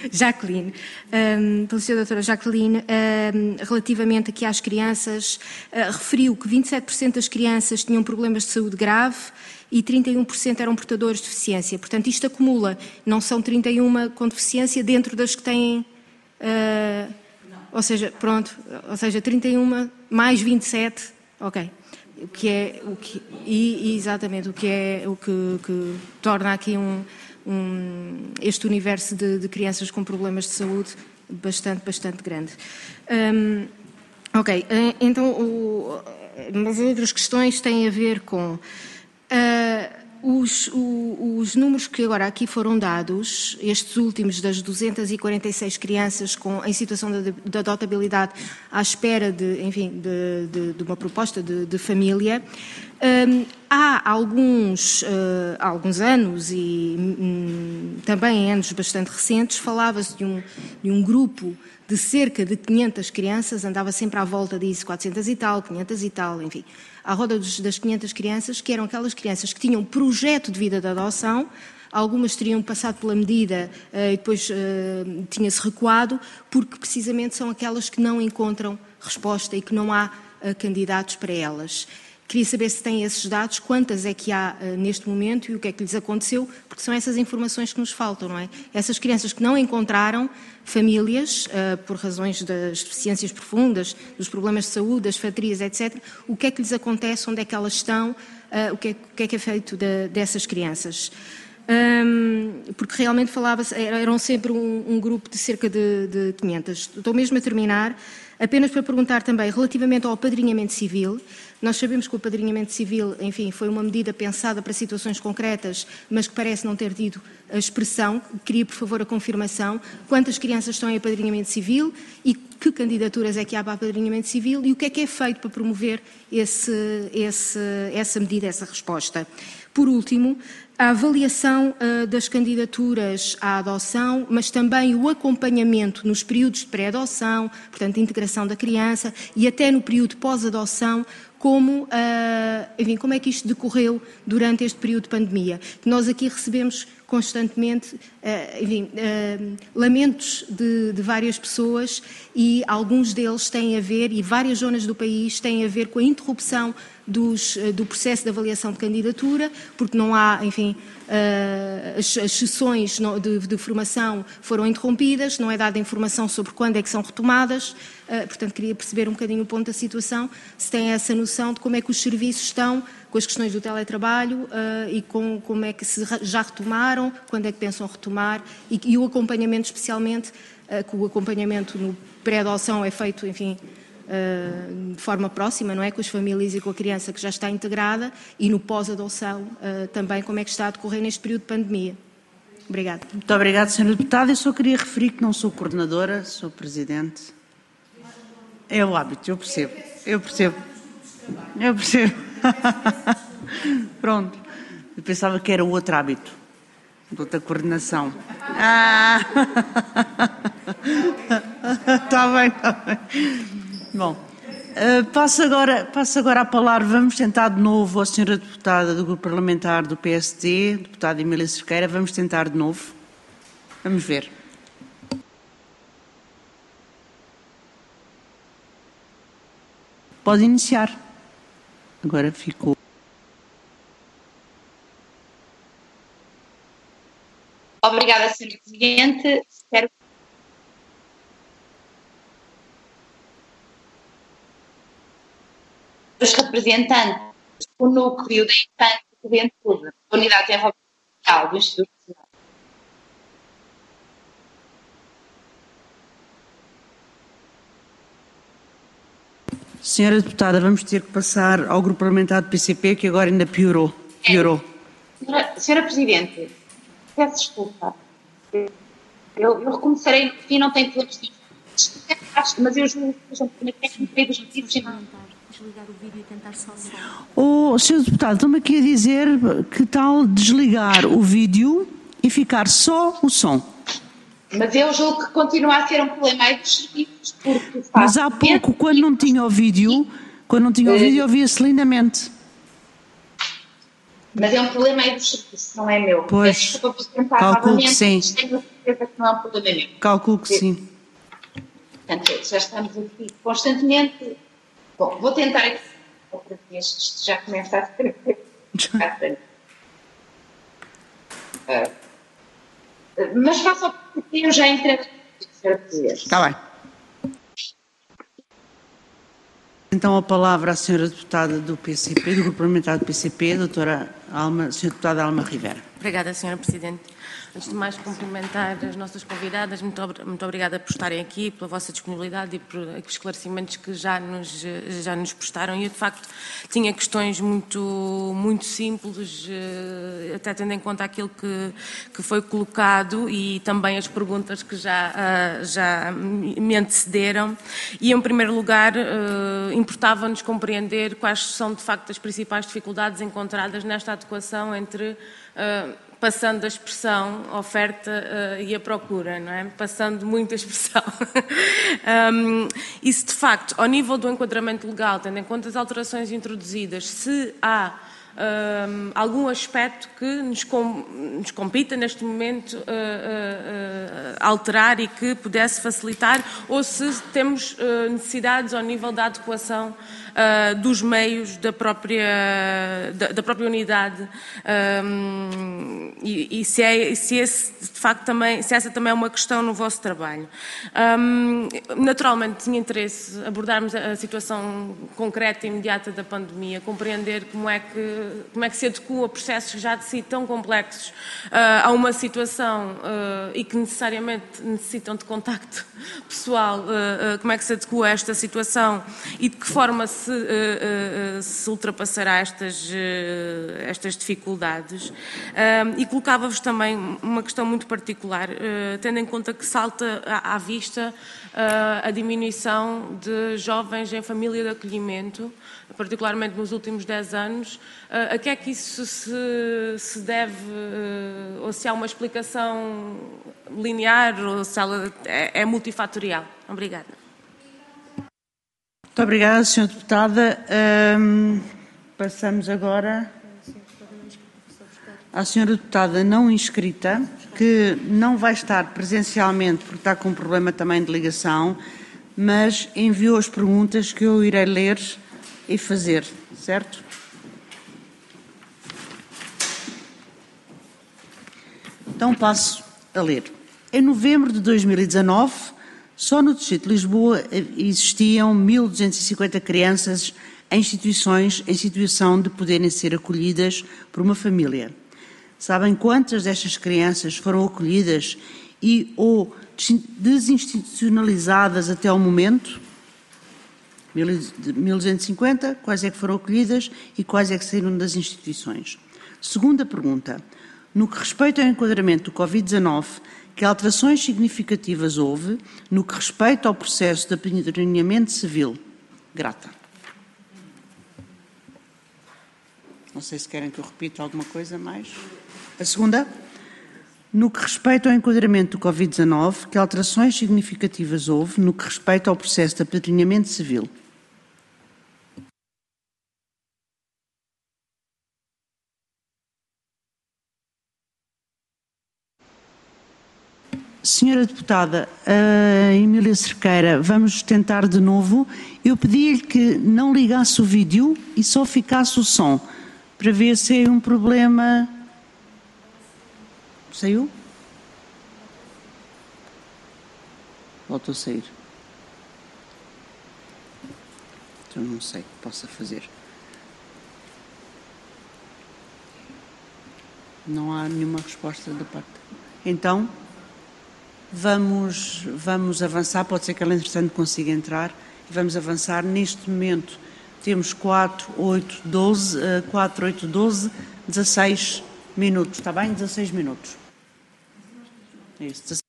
Jacqueline, um, pela senhora doutora Jacqueline, um, relativamente aqui às crianças, uh, referiu que vinte e sete por cento das crianças tinham problemas de saúde grave e trinta e um por cento eram portadores de deficiência. Portanto, isto acumula, não são trinta e uma com deficiência dentro das que têm, uh, ou seja, pronto, ou seja, trinta e uma mais vinte e sete, ok. O que é, o que, e, exatamente, o que é, o que, que torna aqui um, um, este universo de, de crianças com problemas de saúde bastante, bastante grande. Um, ok, então, o, mas outras questões têm a ver com uh, os, o, os números que agora aqui foram dados, estes últimos das duzentas e quarenta e seis crianças com, em situação de, de adotabilidade à espera de, enfim, de, de, de uma proposta de, de família. Um, há alguns, uh, há alguns anos e um, também em anos bastante recentes falava-se de um, de um grupo de cerca de quinhentas crianças, andava sempre à volta disso, quatrocentas e tal, quinhentas e tal, enfim, à roda dos, das quinhentas crianças, que eram aquelas crianças que tinham projeto de vida de adoção. Algumas teriam passado pela medida uh, e depois uh, tinha-se recuado, porque precisamente são aquelas que não encontram resposta e que não há uh, candidatos para elas. Queria saber se têm esses dados, quantas é que há uh, neste momento e o que é que lhes aconteceu, porque são essas informações que nos faltam, não é? Essas crianças que não encontraram famílias, uh, por razões das deficiências profundas, dos problemas de saúde, das fadigas, etcétera, o que é que lhes acontece, onde é que elas estão, uh, o, que é, o que é que é feito de, dessas crianças. Um, porque realmente falava-se, eram sempre um, um grupo de cerca de, de quinhentas. Estou mesmo a terminar, apenas para perguntar também, relativamente ao apadrinhamento civil. Nós sabemos que o apadrinhamento civil, enfim, foi uma medida pensada para situações concretas, mas que parece não ter tido a expressão. Queria, por favor, a confirmação. Quantas crianças estão em apadrinhamento civil e que candidaturas é que há para apadrinhamento civil e o que é que é feito para promover esse, esse, essa medida, essa resposta. Por último, a avaliação uh, das candidaturas à adoção, mas também o acompanhamento nos períodos de pré-adoção, portanto, a integração da criança e até no período pós-adoção, como, uh, enfim, como é que isto decorreu durante este período de pandemia. Nós aqui recebemos constantemente, uh, enfim, uh, lamentos de, de várias pessoas e alguns deles têm a ver, e várias zonas do país têm a ver com a interrupção dos, do processo de avaliação de candidatura, porque não há, enfim, uh, as, as sessões de, de formação foram interrompidas, não é dada informação sobre quando é que são retomadas, uh, portanto queria perceber um bocadinho o ponto da situação, se tem essa noção de como é que os serviços estão com as questões do teletrabalho uh, e com, como é que se já retomaram, quando é que pensam retomar e, e o acompanhamento especialmente, uh, que o acompanhamento no pré-adoção é feito, enfim, Uh, de forma próxima, não é? Com as famílias e com a criança que já está integrada e no pós-adoção uh, também como é que está a decorrer neste período de pandemia. Obrigada. Muito obrigada, senhora Deputada. Eu só queria referir que não sou coordenadora, sou Presidente. É o hábito, eu percebo. Eu percebo. Eu percebo. Pronto. Eu pensava que era outro hábito, de outra coordenação. Ah! Está bem, está bem. Bom, uh, passo, agora, passo agora a palavra, vamos tentar de novo a senhora Deputada do Grupo Parlamentar do P S D, Deputada Emília Cerqueira, vamos tentar de novo. Vamos ver. Pode iniciar. Agora ficou. Obrigada, senhor Presidente. Espero os representantes do núcleo da infância e juventude da Unidade de Desenvolvimento Social do Instituto Nacional. Senhora Deputada, vamos ter que passar ao Grupo Parlamentar do P C P, que agora ainda piorou. piorou. É. Senhora, senhora Presidente, peço desculpa. Eu, eu recomeçarei no fim, não tenho problemas de mas eu julgo que sejam técnicos dos motivos desligar o vídeo e tentar só só. Oh, senhor Deputado, estou-me aqui a dizer que tal desligar o vídeo e ficar só o som. Mas eu julgo que continua a ser um problema aí dos serviços, porque... Mas há pouco, quando não tinha o vídeo, quando não tinha o vídeo, ouvia-se lindamente. Mas é um problema aí do serviço, não é meu. Pois, Peço desculpa por tentar calculo novamente, que sim. mas tenho a certeza que não é um problema meu. Calculo que sim. Portanto, já estamos aqui constantemente. Bom, vou tentar aqui outra vez, isto já começa a ser. uh, mas faça o que eu já entrego, senhor Presidente. Está bem. Então a palavra à senhora deputada do P C P, do Grupo Parlamentar do P C P, doutora Alma, senhora deputada Alma Rivera. Obrigada, senhora Presidente. Antes de mais, cumprimentar as nossas convidadas. Muito, muito obrigada por estarem aqui, pela vossa disponibilidade e por esclarecimentos que já nos, já nos prestaram. E eu, de facto, tinha questões muito, muito simples, até tendo em conta aquilo que, que foi colocado e também as perguntas que já, já me antecederam. E, em primeiro lugar, importava-nos compreender quais são, de facto, as principais dificuldades encontradas nesta adequação entre Uh, passando a expressão oferta uh, e a procura, não é? Passando muita expressão. um, e se de facto, ao nível do enquadramento legal, tendo em conta as alterações introduzidas, se há um, algum aspecto que nos, com, nos compita neste momento uh, uh, uh, alterar e que pudesse facilitar, ou se temos uh, necessidades ao nível da adequação Uh, dos meios da própria, da, da própria unidade um, e, e se, é, se, esse, de facto, também, se essa também é uma questão no vosso trabalho. Um, naturalmente, tinha interesse abordarmos a, a situação concreta e imediata da pandemia, compreender como é que, como é que se adequa processos já de si tão complexos uh, a uma situação uh, e que necessariamente necessitam de contacto pessoal, uh, uh, como é que se adequa a esta situação e de que forma se Se, uh, uh, se ultrapassará estas, uh, estas dificuldades. Uh, e colocava-vos também uma questão muito particular, uh, tendo em conta que salta à, à vista uh, a diminuição de jovens em família de acolhimento, particularmente nos últimos dez anos. Uh, a que é que isso se, se deve, uh, ou se há uma explicação linear, ou se ela é, é multifatorial? Obrigada. Muito obrigada, senhora deputada. Um, passamos agora à senhora deputada não inscrita, que não vai estar presencialmente porque está com um problema também de ligação, mas enviou as perguntas que eu irei ler e fazer, certo? Então passo a ler. Em novembro de dois mil e dezanove, só no Distrito de Lisboa existiam mil duzentas e cinquenta crianças em instituições em situação de poderem ser acolhidas por uma família. Sabem quantas destas crianças foram acolhidas e ou desinstitucionalizadas até ao momento? mil duzentas e cinquenta, quais é que foram acolhidas e quais é que saíram das instituições? Segunda pergunta. No que respeita ao enquadramento do Covid dezanove, que alterações significativas houve no que respeita ao processo de apadrinhamento civil? Grata. Não sei se querem que eu repita alguma coisa mais. A segunda. No que respeita ao enquadramento do Covid dezanove, que alterações significativas houve no que respeita ao processo de apadrinhamento civil? Senhora deputada uh, Emília Cerqueira, vamos tentar de novo. Eu pedi-lhe que não ligasse o vídeo e só ficasse o som, para ver se é um problema. Saiu? Voltou a sair. Então não sei o que possa fazer. Não há nenhuma resposta da parte. Então, vamos, vamos avançar. Pode ser que ela, entretanto, consiga entrar. Vamos avançar. Neste momento, temos quatro, oito, doze, quatro, oito, doze, dezasseis minutos. Está bem? dezasseis minutos. É isso, dezasseis.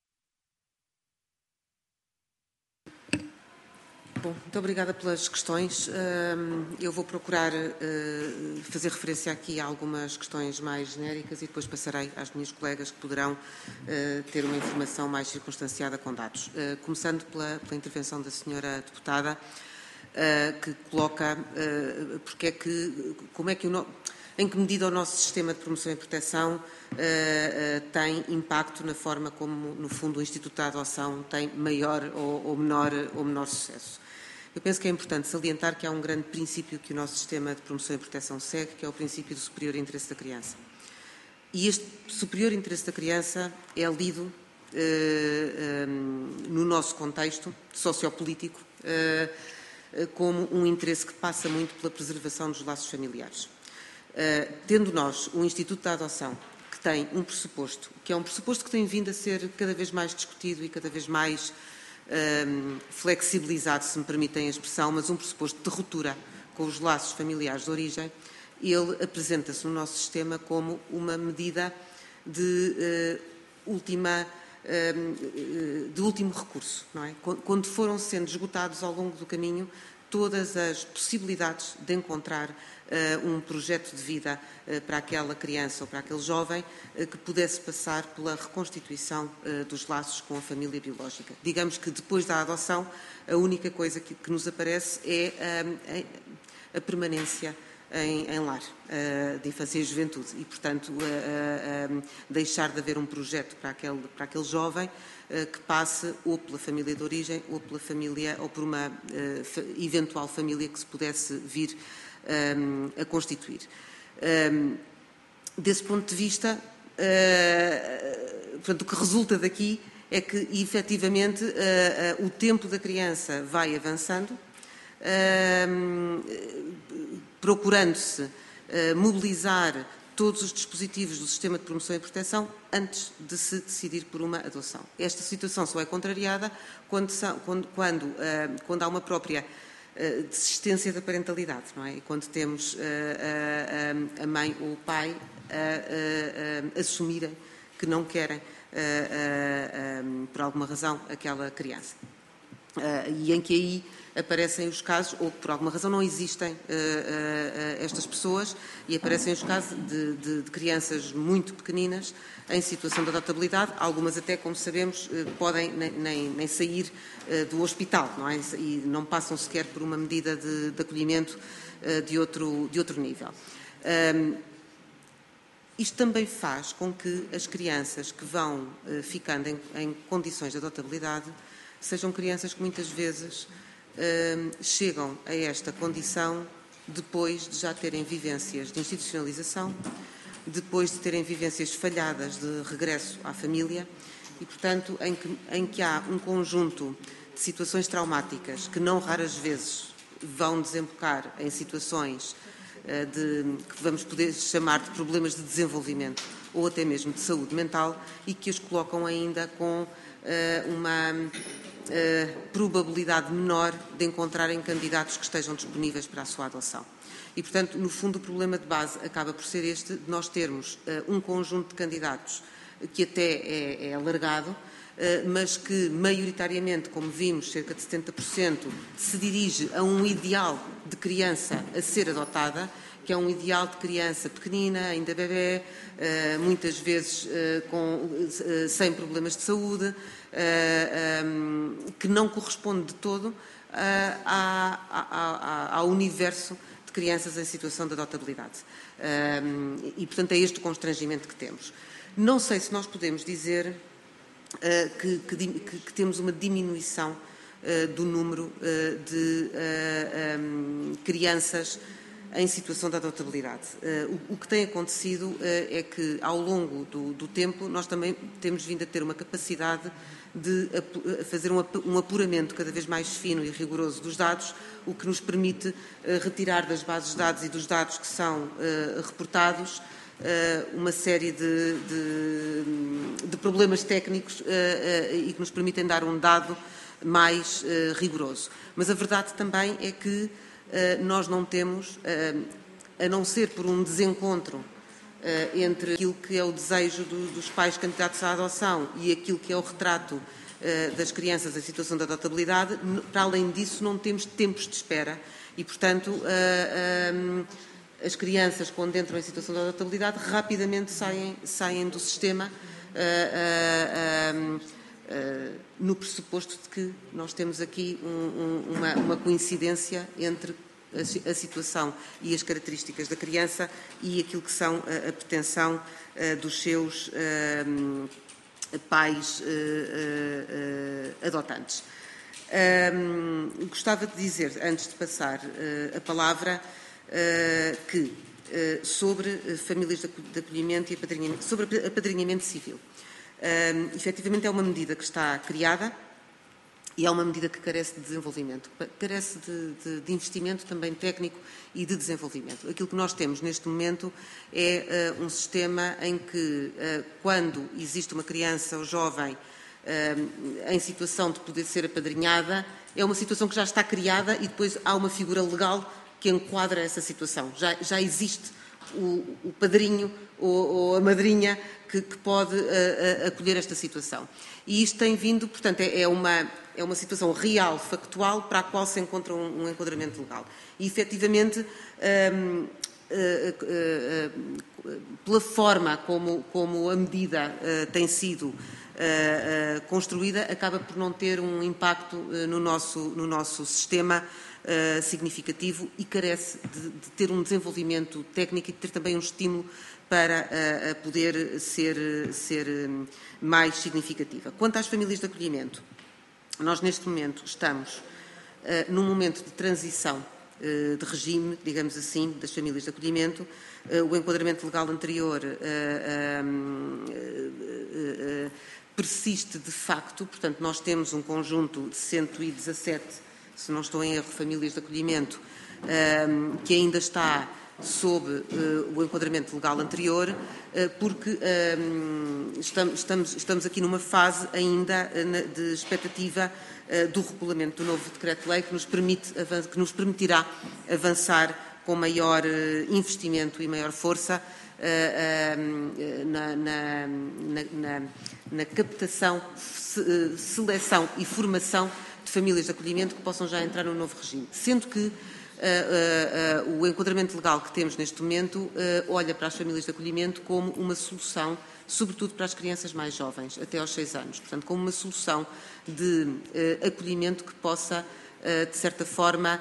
Bom, muito obrigada pelas questões. Eu vou procurar fazer referência aqui a algumas questões mais genéricas e depois passarei às minhas colegas que poderão ter uma informação mais circunstanciada com dados. Começando pela, pela intervenção da senhora deputada, que coloca porque é que, como é que o no... em que medida o nosso sistema de promoção e proteção uh, uh, tem impacto na forma como, no fundo, o Instituto da Adoção tem maior ou, ou, menor, ou menor sucesso. Eu penso que é importante salientar que há um grande princípio que o nosso sistema de promoção e proteção segue, que é o princípio do superior interesse da criança. E este superior interesse da criança é lido uh, um, no nosso contexto sociopolítico uh, uh, como um interesse que passa muito pela preservação dos laços familiares. Uh, tendo nós um Instituto da Adoção que tem um pressuposto, que é um pressuposto que tem vindo a ser cada vez mais discutido e cada vez mais um, flexibilizado, se me permitem a expressão, mas um pressuposto de ruptura com os laços familiares de origem, ele apresenta-se no nosso sistema como uma medida de, uh, última, uh, de último recurso, não é? Quando foram sendo esgotados ao longo do caminho todas as possibilidades de encontrar uh, um projeto de vida uh, para aquela criança ou para aquele jovem uh, que pudesse passar pela reconstituição uh, dos laços com a família biológica. Digamos que depois da adoção, a única coisa que, que nos aparece é uh, a, a permanência em, em lar uh, de infância e juventude e, portanto, uh, uh, uh, deixar de haver um projeto para aquele, para aquele jovem uh, que passe ou pela família de origem ou pela família ou por uma uh, eventual família que se pudesse vir um, a constituir. Um, desse ponto de vista, uh, portanto, o que resulta daqui é que, efetivamente, uh, uh, o tempo da criança vai avançando, uh, procurando-se uh, mobilizar todos os dispositivos do sistema de promoção e proteção antes de se decidir por uma adoção. Esta situação só é contrariada quando, são, quando, quando, uh, quando há uma própria uh, desistência da parentalidade, não é? E quando temos uh, uh, a mãe ou o pai uh, uh, uh, assumirem que não querem, uh, uh, um, por alguma razão, aquela criança. Uh, e em que aí aparecem os casos, ou por alguma razão não existem uh, uh, estas pessoas, e aparecem os casos de, de, de crianças muito pequeninas em situação de adotabilidade, algumas até, como sabemos, uh, podem nem, nem, nem sair uh, do hospital, não é? E não passam sequer por uma medida de, de acolhimento uh, de, outro, de outro nível. Um, isto também faz com que as crianças que vão uh, ficando em, em condições de adotabilidade sejam crianças que muitas vezes Uh, chegam a esta condição depois de já terem vivências de institucionalização, depois de terem vivências falhadas de regresso à família e, portanto, em que, em que há um conjunto de situações traumáticas que não raras vezes vão desembocar em situações uh, de, que vamos poder chamar de problemas de desenvolvimento ou até mesmo de saúde mental e que as colocam ainda com uh, uma Uh, probabilidade menor de encontrarem candidatos que estejam disponíveis para a sua adoção. E, portanto, no fundo, o problema de base acaba por ser este, de nós termos uh, um conjunto de candidatos que até é, é alargado, uh, mas que, maioritariamente, como vimos, cerca de setenta por cento, se dirige a um ideal de criança a ser adotada, que é um ideal de criança pequenina, ainda bebê, uh, muitas vezes uh, com, uh, sem problemas de saúde, uh, um, que não corresponde de todo uh, à, à, à, ao universo de crianças em situação de adotabilidade. Uh, e, portanto, é este o constrangimento que temos. Não sei se nós podemos dizer uh, que, que, que, que temos uma diminuição uh, do número uh, de uh, um, crianças em situação de adotabilidade. Uh, o, o que tem acontecido uh, é que, ao longo do, do tempo, nós também temos vindo a ter uma capacidade de ap fazer um, ap um apuramento cada vez mais fino e rigoroso dos dados, o que nos permite uh, retirar das bases de dados e dos dados que são uh, reportados uh, uma série de, de, de problemas técnicos uh, uh, e que nos permitem dar um dado mais uh, rigoroso. Mas a verdade também é que Uh, nós não temos, uh, a não ser por um desencontro uh, entre aquilo que é o desejo do, dos pais candidatos à adoção e aquilo que é o retrato uh, das crianças em situação de adotabilidade, para além disso não temos tempos de espera e, portanto, uh, um, as crianças, quando entram em situação de adotabilidade, rapidamente saem, saem do sistema uh, uh, um, Uh, no pressuposto de que nós temos aqui um, um, uma, uma coincidência entre a, a situação e as características da criança e aquilo que são a, a pretensão uh, dos seus uh, pais uh, uh, uh, adotantes. Um, gostava de dizer, antes de passar uh, a palavra, uh, que uh, sobre uh, famílias de acolhimento e apadrinhamento, sobre apadrinhamento civil. Um, efetivamente é uma medida que está criada e é uma medida que carece de desenvolvimento, carece de, de, de investimento também técnico e de desenvolvimento. Aquilo que nós temos neste momento é uh, um sistema em que, uh, quando existe uma criança ou jovem uh, em situação de poder ser apadrinhada, é uma situação que já está criada e depois há uma figura legal que enquadra essa situação. Já, já existe o, o padrinho ou, ou a madrinha que, que pode uh, uh, acolher esta situação. E isto tem vindo, portanto, é, é, uma, é uma situação real, factual, para a qual se encontra um, um enquadramento legal. E, efetivamente, um, uh, uh, uh, pela forma como, como a medida uh, tem sido uh, uh, construída, acaba por não ter um impacto uh, no, nosso, no nosso sistema uh, significativo e carece de, de ter um desenvolvimento técnico e de ter também um estímulo para uh, poder ser, ser um, mais significativa. Quanto às famílias de acolhimento, nós neste momento estamos uh, num momento de transição uh, de regime, digamos assim, das famílias de acolhimento. Uh, o enquadramento legal anterior uh, um, uh, uh, persiste de facto, portanto nós temos um conjunto de cento e dezassete, se não estou em erro, famílias de acolhimento uh, que ainda está sob uh, o enquadramento legal anterior, uh, porque uh, estamos, estamos, estamos aqui numa fase ainda uh, de expectativa uh, do regulamento do novo decreto-lei que nos permite, que nos permitirá avançar com maior uh, investimento e maior força uh, uh, na, na, na, na captação, se, seleção e formação de famílias de acolhimento que possam já entrar no novo regime. Sendo que Uh, uh, uh, o enquadramento legal que temos neste momento uh, olha para as famílias de acolhimento como uma solução, sobretudo para as crianças mais jovens, até aos seis anos. Portanto, como uma solução de uh, acolhimento que possa, uh, de certa forma,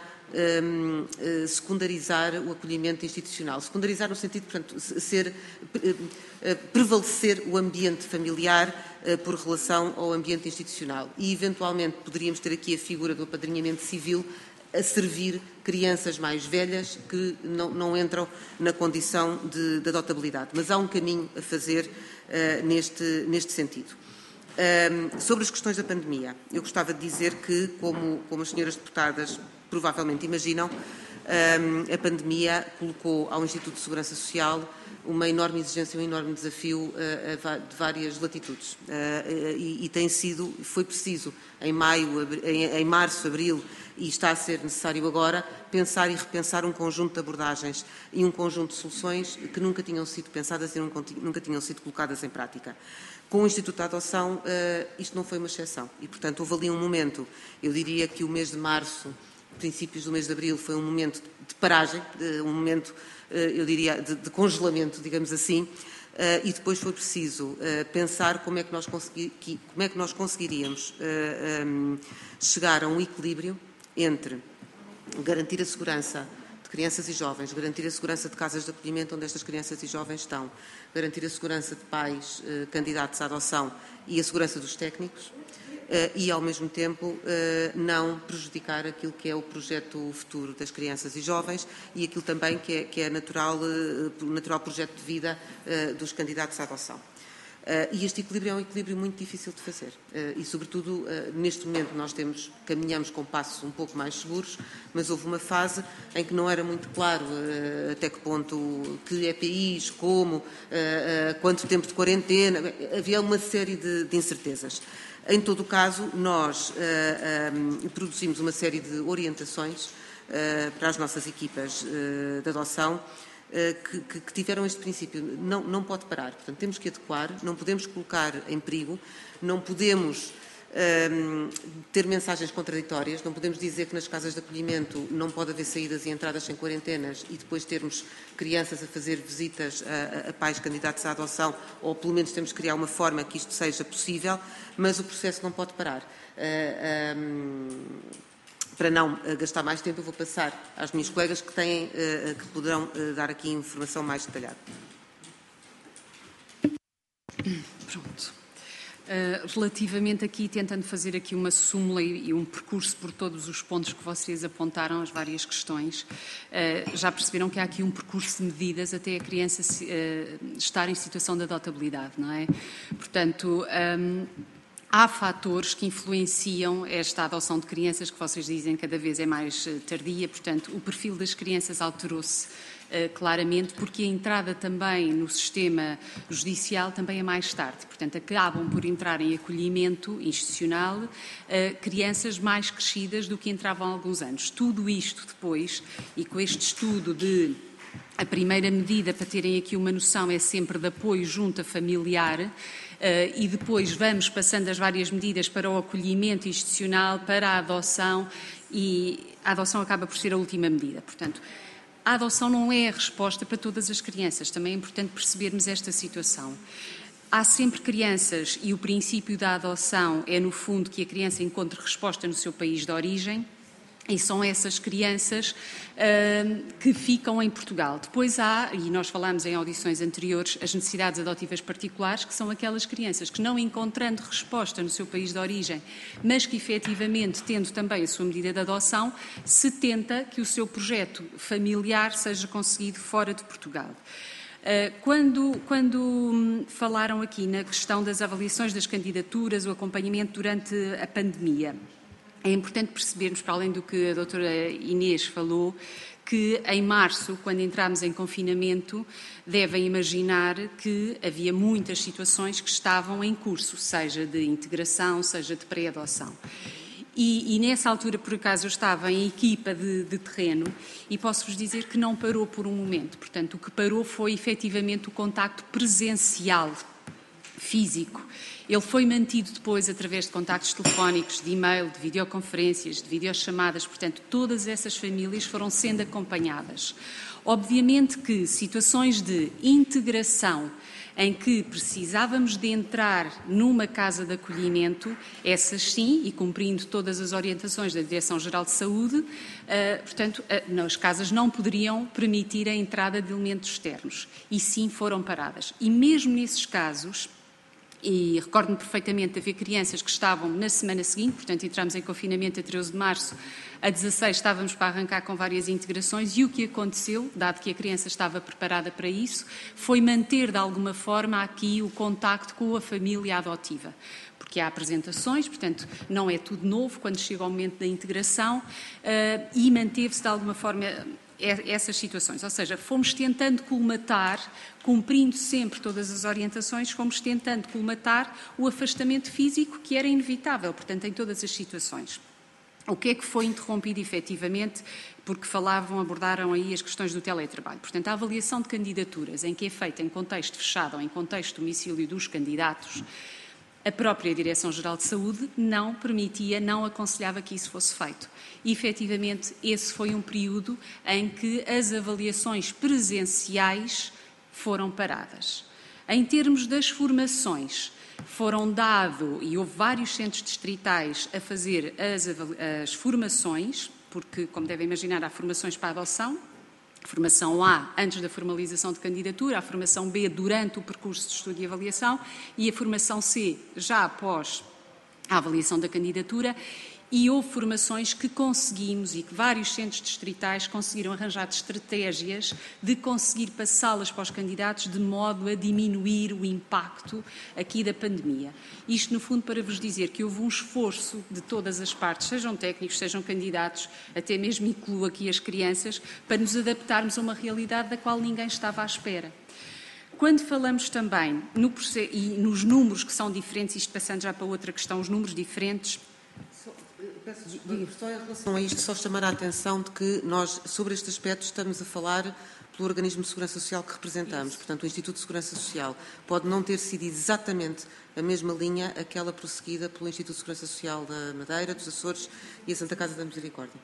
um, uh, secundarizar o acolhimento institucional. Secundarizar no sentido, portanto, ser, uh, uh, prevalecer o ambiente familiar uh, por relação ao ambiente institucional. E, eventualmente, poderíamos ter aqui a figura do apadrinhamento civil a servir crianças mais velhas que não, não entram na condição de, de adotabilidade. Mas há um caminho a fazer uh, neste, neste sentido. Um, sobre as questões da pandemia, eu gostava de dizer que, como, como as senhoras deputadas provavelmente imaginam, um, a pandemia colocou ao Instituto de Segurança Social uma enorme exigência, um enorme desafio uh, de várias latitudes. Uh, e, e tem sido, foi preciso, em maio, em, em março, abril, e está a ser necessário agora, pensar e repensar um conjunto de abordagens e um conjunto de soluções que nunca tinham sido pensadas e nunca tinham sido colocadas em prática. Com o Instituto da Adoção, uh, isto não foi uma exceção. E, portanto, houve ali um momento, eu diria que o mês de março, princípios do mês de abril, foi um momento de paragem, de, um momento, uh, eu diria, de, de congelamento, digamos assim, uh, e depois foi preciso uh, pensar como é que nós, consegui, que, como é que nós conseguiríamos uh, um, chegar a um equilíbrio entre garantir a segurança de crianças e jovens, garantir a segurança de casas de acolhimento onde estas crianças e jovens estão, garantir a segurança de pais eh, candidatos à adoção e a segurança dos técnicos eh, e, ao mesmo tempo, eh, não prejudicar aquilo que é o projeto futuro das crianças e jovens e aquilo também que é, que é natural, eh, natural projeto de vida eh, dos candidatos à adoção. Uh, e este equilíbrio é um equilíbrio muito difícil de fazer uh, e, sobretudo, uh, neste momento nós temos, caminhamos com passos um pouco mais seguros, mas houve uma fase em que não era muito claro uh, até que ponto, que E P Is, como, uh, uh, quanto tempo de quarentena, havia uma série de, de incertezas. Em todo o caso, nós uh, um, produzimos uma série de orientações uh, para as nossas equipas uh, de adoção, Que, que, que tiveram este princípio, não, não pode parar. Portanto, temos que adequar, não podemos colocar em perigo, não podemos um, ter mensagens contraditórias, não podemos dizer que nas casas de acolhimento não pode haver saídas e entradas sem quarentenas e depois termos crianças a fazer visitas a, a pais candidatos à adoção, ou pelo menos temos que criar uma forma que isto seja possível, mas o processo não pode parar. Uh, um, para não uh, gastar mais tempo, eu vou passar às minhas colegas que, têm, uh, que poderão uh, dar aqui informação mais detalhada. Pronto. Uh, relativamente aqui, tentando fazer aqui uma súmula e, e um percurso por todos os pontos que vocês apontaram, as várias questões, uh, já perceberam que há aqui um percurso de medidas até a criança se, uh, estar em situação de adotabilidade, não é? Portanto, um, há fatores que influenciam esta adoção de crianças, que vocês dizem cada vez é mais tardia, portanto, o perfil das crianças alterou-se uh, claramente, porque a entrada também no sistema judicial também é mais tarde. Portanto, acabam por entrar em acolhimento institucional uh, crianças mais crescidas do que entravam há alguns anos. Tudo isto depois, e com este estudo de a primeira medida, para terem aqui uma noção, é sempre de apoio junta familiar, uh, e depois vamos passando as várias medidas para o acolhimento institucional, para a adoção, e a adoção acaba por ser a última medida. Portanto, a adoção não é a resposta para todas as crianças, também é importante percebermos esta situação. Há sempre crianças, e o princípio da adoção é, no fundo, que a criança encontre resposta no seu país de origem, e são essas crianças uh, que ficam em Portugal. Depois há, e nós falámos em audições anteriores, as necessidades adotivas particulares, que são aquelas crianças que, não encontrando resposta no seu país de origem, mas que efetivamente, tendo também a sua medida de adoção, se tenta que o seu projeto familiar seja conseguido fora de Portugal. Quando, quando falaram aqui na questão das avaliações das candidaturas, o acompanhamento durante a pandemia, é importante percebermos, para além do que a doutora Inês falou, que em março, quando entramos em confinamento, devem imaginar que havia muitas situações que estavam em curso, seja de integração, seja de pré-adoção. E, e nessa altura, por acaso, eu estava em equipa de, de terreno e posso-vos dizer que não parou por um momento. Portanto, o que parou foi efetivamente o contacto presencial, físico. Ele foi mantido depois através de contactos telefónicos, de e-mail, de videoconferências, de videochamadas, portanto, todas essas famílias foram sendo acompanhadas. Obviamente que situações de integração em que precisávamos de entrar numa casa de acolhimento, essas sim, e cumprindo todas as orientações da Direção-Geral de Saúde, uh, portanto, uh, não, as casas não poderiam permitir a entrada de elementos externos, e sim foram paradas. E mesmo nesses casos, e recordo-me perfeitamente de haver crianças que estavam na semana seguinte, portanto entramos em confinamento a treze de março, a dezasseis estávamos para arrancar com várias integrações, e o que aconteceu, dado que a criança estava preparada para isso, foi manter de alguma forma aqui o contacto com a família adotiva. Porque há apresentações, portanto não é tudo novo quando chega o momento da integração, uh, e manteve-se de alguma forma essas situações, ou seja, fomos tentando colmatar, cumprindo sempre todas as orientações, fomos tentando colmatar o afastamento físico que era inevitável, portanto, em todas as situações. O que é que foi interrompido efetivamente, porque falavam, abordaram aí as questões do teletrabalho. Portanto, a avaliação de candidaturas, em que é feita em contexto fechado ou em contexto de domicílio dos candidatos, a própria Direção-Geral de Saúde não permitia, não aconselhava que isso fosse feito. E, efetivamente, esse foi um período em que as avaliações presenciais foram paradas. Em termos das formações, foram dado, e houve vários centros distritais a fazer as, as formações, porque, como devem imaginar, há formações para a adoção, a formação A antes da formalização de candidatura, a formação B durante o percurso de estudo e avaliação e a formação C já após a avaliação da candidatura, e houve formações que conseguimos e que vários centros distritais conseguiram arranjar estratégias de conseguir passá-las para os candidatos de modo a diminuir o impacto aqui da pandemia. Isto, no fundo, para vos dizer que houve um esforço de todas as partes, sejam técnicos, sejam candidatos, até mesmo incluo aqui as crianças, para nos adaptarmos a uma realidade da qual ninguém estava à espera. Quando falamos também no processo, e nos números que são diferentes, isto passando já para outra questão, os números diferentes. Peço desculpa, só em relação a isto, só chamar a atenção de que nós, sobre este aspecto, estamos a falar pelo organismo de segurança social que representamos. Isso. Portanto, o Instituto de Segurança Social pode não ter sido exatamente a mesma linha aquela prosseguida pelo Instituto de Segurança Social da Madeira, dos Açores e a Santa Casa da Misericórdia.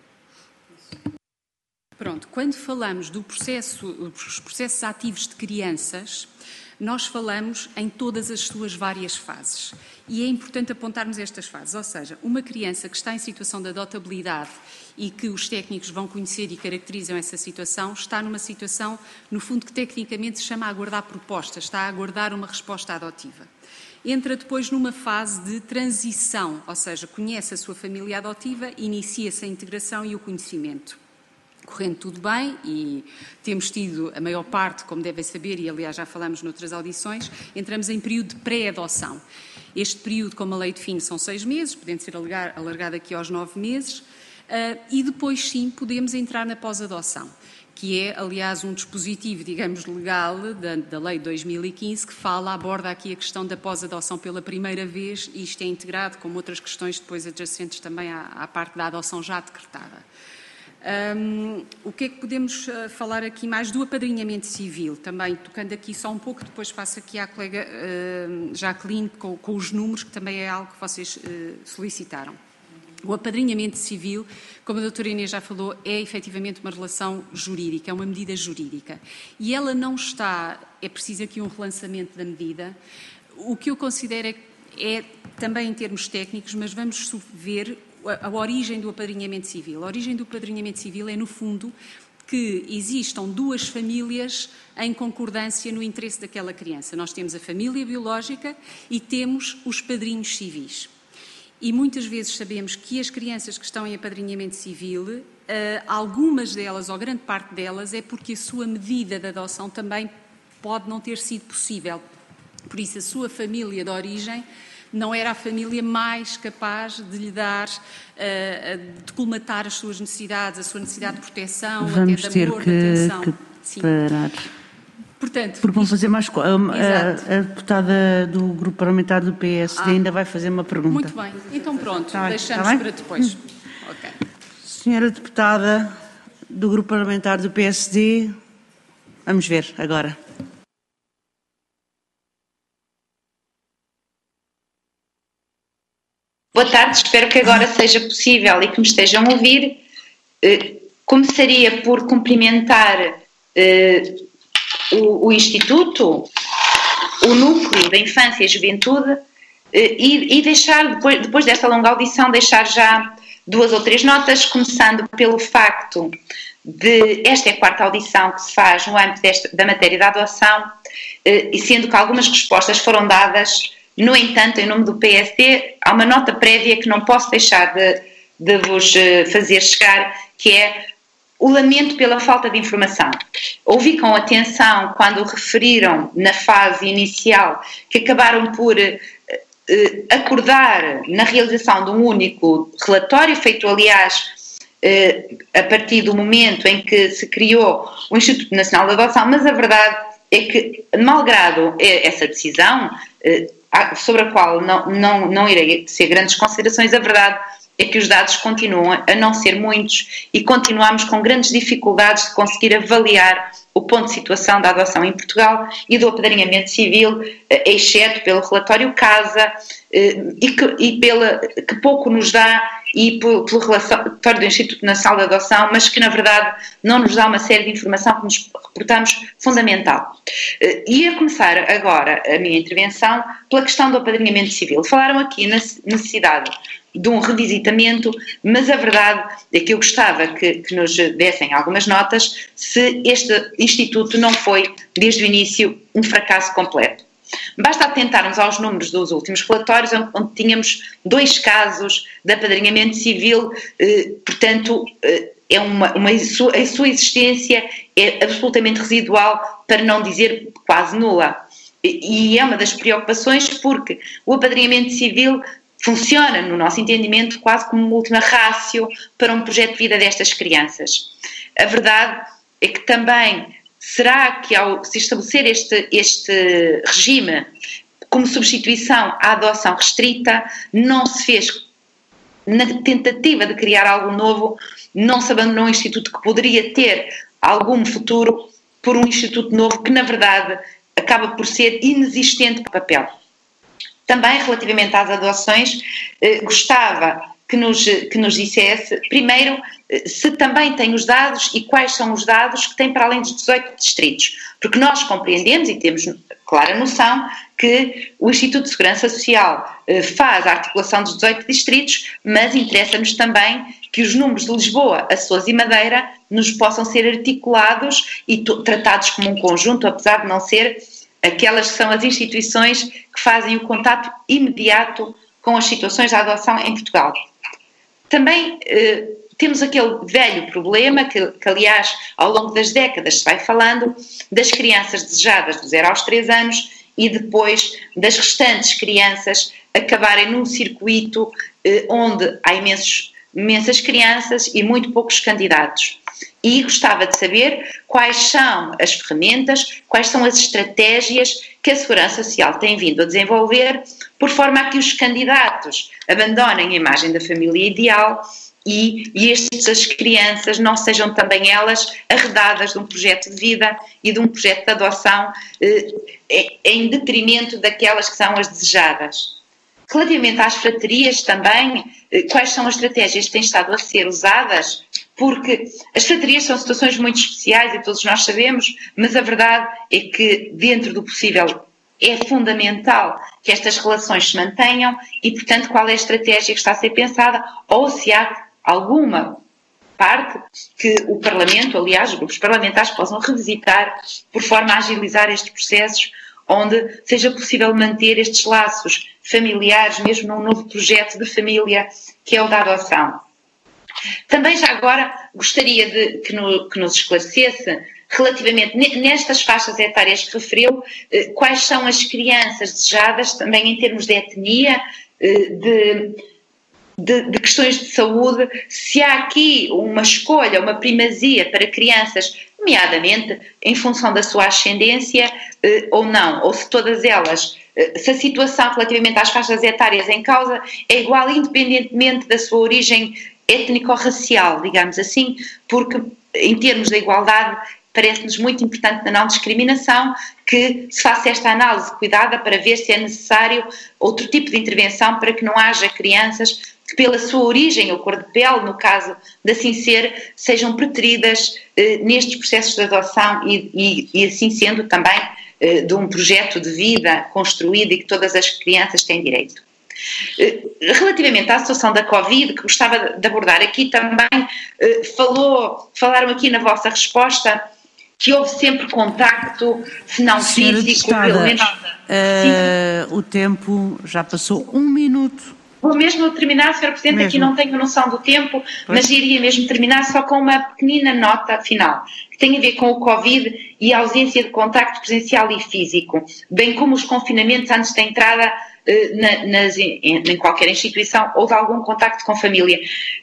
Pronto, quando falamos do processo, dos processos ativos de crianças, nós falamos em todas as suas várias fases. E é importante apontarmos estas fases, ou seja, uma criança que está em situação de adotabilidade e que os técnicos vão conhecer e caracterizam essa situação, está numa situação, no fundo, que tecnicamente se chama a aguardar propostas, está a aguardar uma resposta adotiva. Entra depois numa fase de transição, ou seja, conhece a sua família adotiva, inicia-se a integração e o conhecimento. Correndo tudo bem, e temos tido a maior parte, como devem saber, e aliás já falamos noutras audições, entramos em período de pré-adoção. Este período, como a lei define, são seis meses, podendo ser alargado aqui aos nove meses, uh, e depois sim podemos entrar na pós-adoção, que é, aliás, um dispositivo, digamos, legal da, da lei de dois mil e quinze, que fala, aborda aqui a questão da pós-adoção pela primeira vez, e isto é integrado com outras questões depois adjacentes também à, à parte da adoção já decretada. Um, o que é que podemos uh, falar aqui mais do apadrinhamento civil? Também tocando aqui só um pouco, depois passo aqui à colega uh, Jacqueline com, com os números, que também é algo que vocês uh, solicitaram. O apadrinhamento civil, como a doutora Inês já falou, é efetivamente uma relação jurídica, é uma medida jurídica. E ela não está, é preciso aqui um relançamento da medida. O que eu considero é, é também em termos técnicos, mas vamos ver a origem do apadrinhamento civil. A origem do apadrinhamento civil é, no fundo, que existam duas famílias em concordância no interesse daquela criança. Nós temos a família biológica e temos os padrinhos civis. E muitas vezes sabemos que as crianças que estão em apadrinhamento civil, algumas delas, ou grande parte delas, é porque a sua medida de adoção também pode não ter sido possível. Por isso, a sua família de origem não era a família mais capaz de lhe dar, uh, de colmatar as suas necessidades, a sua necessidade de proteção, Vamos até de amor, ter que, de atenção. que Sim. parar. Portanto, Porque vão isto... fazer mais... A, a, a deputada do grupo parlamentar do P S D ah, ainda vai fazer uma pergunta. Muito bem. Então pronto, tá deixamos tá para depois. Hum. Okay. Senhora deputada do grupo parlamentar do P S D, vamos ver agora. Boa tarde, espero que agora seja possível e que me estejam a ouvir. Eh, começaria por cumprimentar eh, o, o Instituto, o Núcleo da Infância e Juventude eh, e, e deixar, depois, depois desta longa audição, deixar já duas ou três notas, começando pelo facto de esta é a quarta audição que se faz no âmbito desta, da matéria da adoção, eh, e sendo que algumas respostas foram dadas. No entanto, em nome do P S D, há uma nota prévia que não posso deixar de, de vos fazer chegar, que é o lamento pela falta de informação. Ouvi com atenção quando referiram na fase inicial que acabaram por eh, acordar na realização de um único relatório, feito aliás eh, a partir do momento em que se criou o Instituto Nacional de Adoção, mas a verdade é que, malgrado essa decisão, eh, sobre a qual não, não, não irei ser grandes considerações, a verdade é que os dados continuam a não ser muitos e continuamos com grandes dificuldades de conseguir avaliar o ponto de situação da adoção em Portugal e do apadrinhamento civil, exceto pelo relatório CASA e que, e pela, que pouco nos dá e pelo, pelo relatório do Instituto Nacional de Adoção, mas que na verdade não nos dá uma série de informação que nos reportamos fundamental. E a começar agora a minha intervenção pela questão do apadrinhamento civil. Falaram aqui na necessidade de um revisitamento, mas a verdade é que eu gostava que, que nos dessem algumas notas se este Instituto não foi, desde o início, um fracasso completo. Basta atentarmos aos números dos últimos relatórios, onde tínhamos dois casos de apadrinhamento civil, eh, portanto, eh, é uma, uma, a sua existência é absolutamente residual, para não dizer quase nula. E, e é uma das preocupações porque o apadrinhamento civil funciona, no nosso entendimento, quase como uma última rácio para um projeto de vida destas crianças. A verdade é que também, será que ao se estabelecer este, este regime como substituição à adoção restrita, não se fez, na tentativa de criar algo novo, não se abandonou um instituto que poderia ter algum futuro por um instituto novo que, na verdade, acaba por ser inexistente para o papel. Também, relativamente às adoções, eh, gostava que nos, que nos dissesse, primeiro, se também tem os dados e quais são os dados que tem para além dos dezoito distritos. Porque nós compreendemos e temos clara noção que o Instituto de Segurança Social faz a articulação dos dezoito distritos, mas interessa-nos também que os números de Lisboa, Açores e Madeira nos possam ser articulados e tratados como um conjunto, apesar de não ser aquelas que são as instituições que fazem o contato imediato com as situações de adoção em Portugal. Também eh, temos aquele velho problema, que, que aliás ao longo das décadas se vai falando, das crianças desejadas dos zero aos três anos e depois das restantes crianças acabarem num circuito eh, onde há imensos, imensas crianças e muito poucos candidatos. E gostava de saber quais são as ferramentas, quais são as estratégias que a Segurança Social tem vindo a desenvolver, por forma a que os candidatos abandonem a imagem da família ideal e, e estas crianças não sejam também elas arredadas de um projeto de vida e de um projeto de adoção eh, em detrimento daquelas que são as desejadas. Relativamente às fraterias também, eh, quais são as estratégias que têm estado a ser usadas? Porque as fraterias são situações muito especiais e todos nós sabemos, mas a verdade é que dentro do possível é fundamental que estas relações se mantenham e, portanto, qual é a estratégia que está a ser pensada ou se há alguma parte que o Parlamento, aliás, os grupos parlamentares possam revisitar por forma a agilizar estes processos onde seja possível manter estes laços familiares mesmo num novo projeto de família que é o da adoção. Também já agora gostaria de que, no, que nos esclarecesse relativamente nestas faixas etárias que referiu, eh, quais são as crianças desejadas também em termos de etnia, eh, de, de, de questões de saúde, se há aqui uma escolha, uma primazia para crianças, nomeadamente em função da sua ascendência eh, ou não, ou se todas elas, eh, se a situação relativamente às faixas etárias em causa é igual independentemente da sua origem étnico-racial, digamos assim, porque em termos da igualdade parece-nos muito importante na não discriminação que se faça esta análise cuidada para ver se é necessário outro tipo de intervenção para que não haja crianças que pela sua origem ou cor de pele, no caso de assim ser, sejam preteridas eh, nestes processos de adoção e, e, e assim sendo também eh, de um projeto de vida construído e que todas as crianças têm direito. Relativamente à situação da Covid, que gostava de abordar aqui também, falou, falaram aqui na vossa resposta que houve sempre contacto, se não físico, pelo menos... Uh, o tempo já passou um minuto. Vou mesmo terminar, senhor Presidente, mesmo. Aqui não tenho noção do tempo, pois. Mas iria mesmo terminar só com uma pequenina nota final, que tem a ver com o Covid e a ausência de contacto presencial e físico, bem como os confinamentos antes da entrada Na, nas, em, em qualquer instituição ou de algum contacto com família.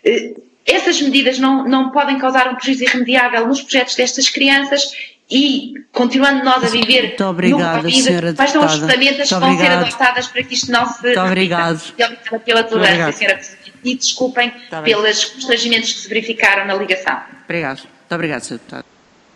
Essas medidas não, não podem causar um prejuízo irremediável nos projetos destas crianças e, continuando nós a viver Muito obrigada, no Covid, quais são as ferramentas que vão ser adotadas para que isto não se... Muito obrigado. Repita pela tolerância, senhora Presidente, e desculpem pelos constrangimentos que se verificaram na ligação. Obrigado. Muito obrigado, senhor Deputado.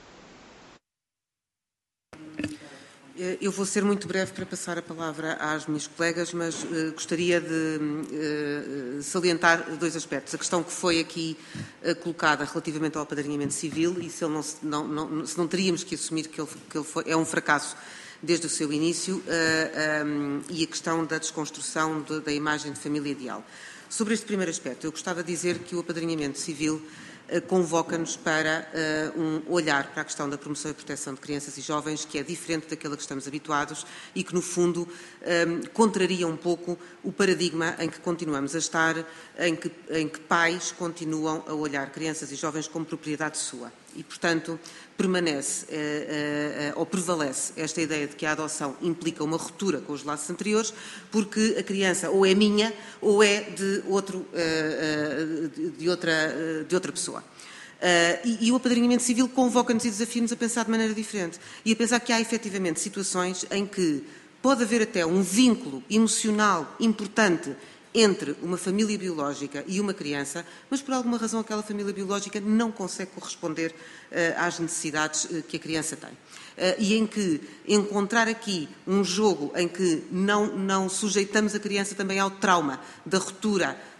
Eu vou ser muito breve para passar a palavra às minhas colegas, mas uh, gostaria de uh, salientar dois aspectos. A questão que foi aqui uh, colocada relativamente ao apadrinhamento civil e se, ele não, não, não, se não teríamos que assumir que ele, que ele foi, é um fracasso desde o seu início uh, um, e a questão da desconstrução de, da imagem de família ideal. Sobre este primeiro aspecto, eu gostava de dizer que o apadrinhamento civil convoca-nos para uh, um olhar para a questão da promoção e proteção de crianças e jovens, que é diferente daquela que estamos habituados e que, no fundo, um, contraria um pouco o paradigma em que continuamos a estar, em que, em que pais continuam a olhar crianças e jovens como propriedade sua. E, portanto, permanece uh, uh, ou prevalece esta ideia de que a adoção implica uma ruptura com os laços anteriores, porque a criança ou é minha ou é de, outro, uh, uh, de, outra, uh, de outra pessoa. Uh, e, e o apadrinhamento civil convoca-nos e desafia-nos a pensar de maneira diferente e a pensar que há efetivamente situações em que pode haver até um vínculo emocional importante entre uma família biológica e uma criança, mas por alguma razão aquela família biológica não consegue corresponder uh, às necessidades uh, que a criança tem. Uh, e em que encontrar aqui um jogo em que não, não sujeitamos a criança também ao trauma da ruptura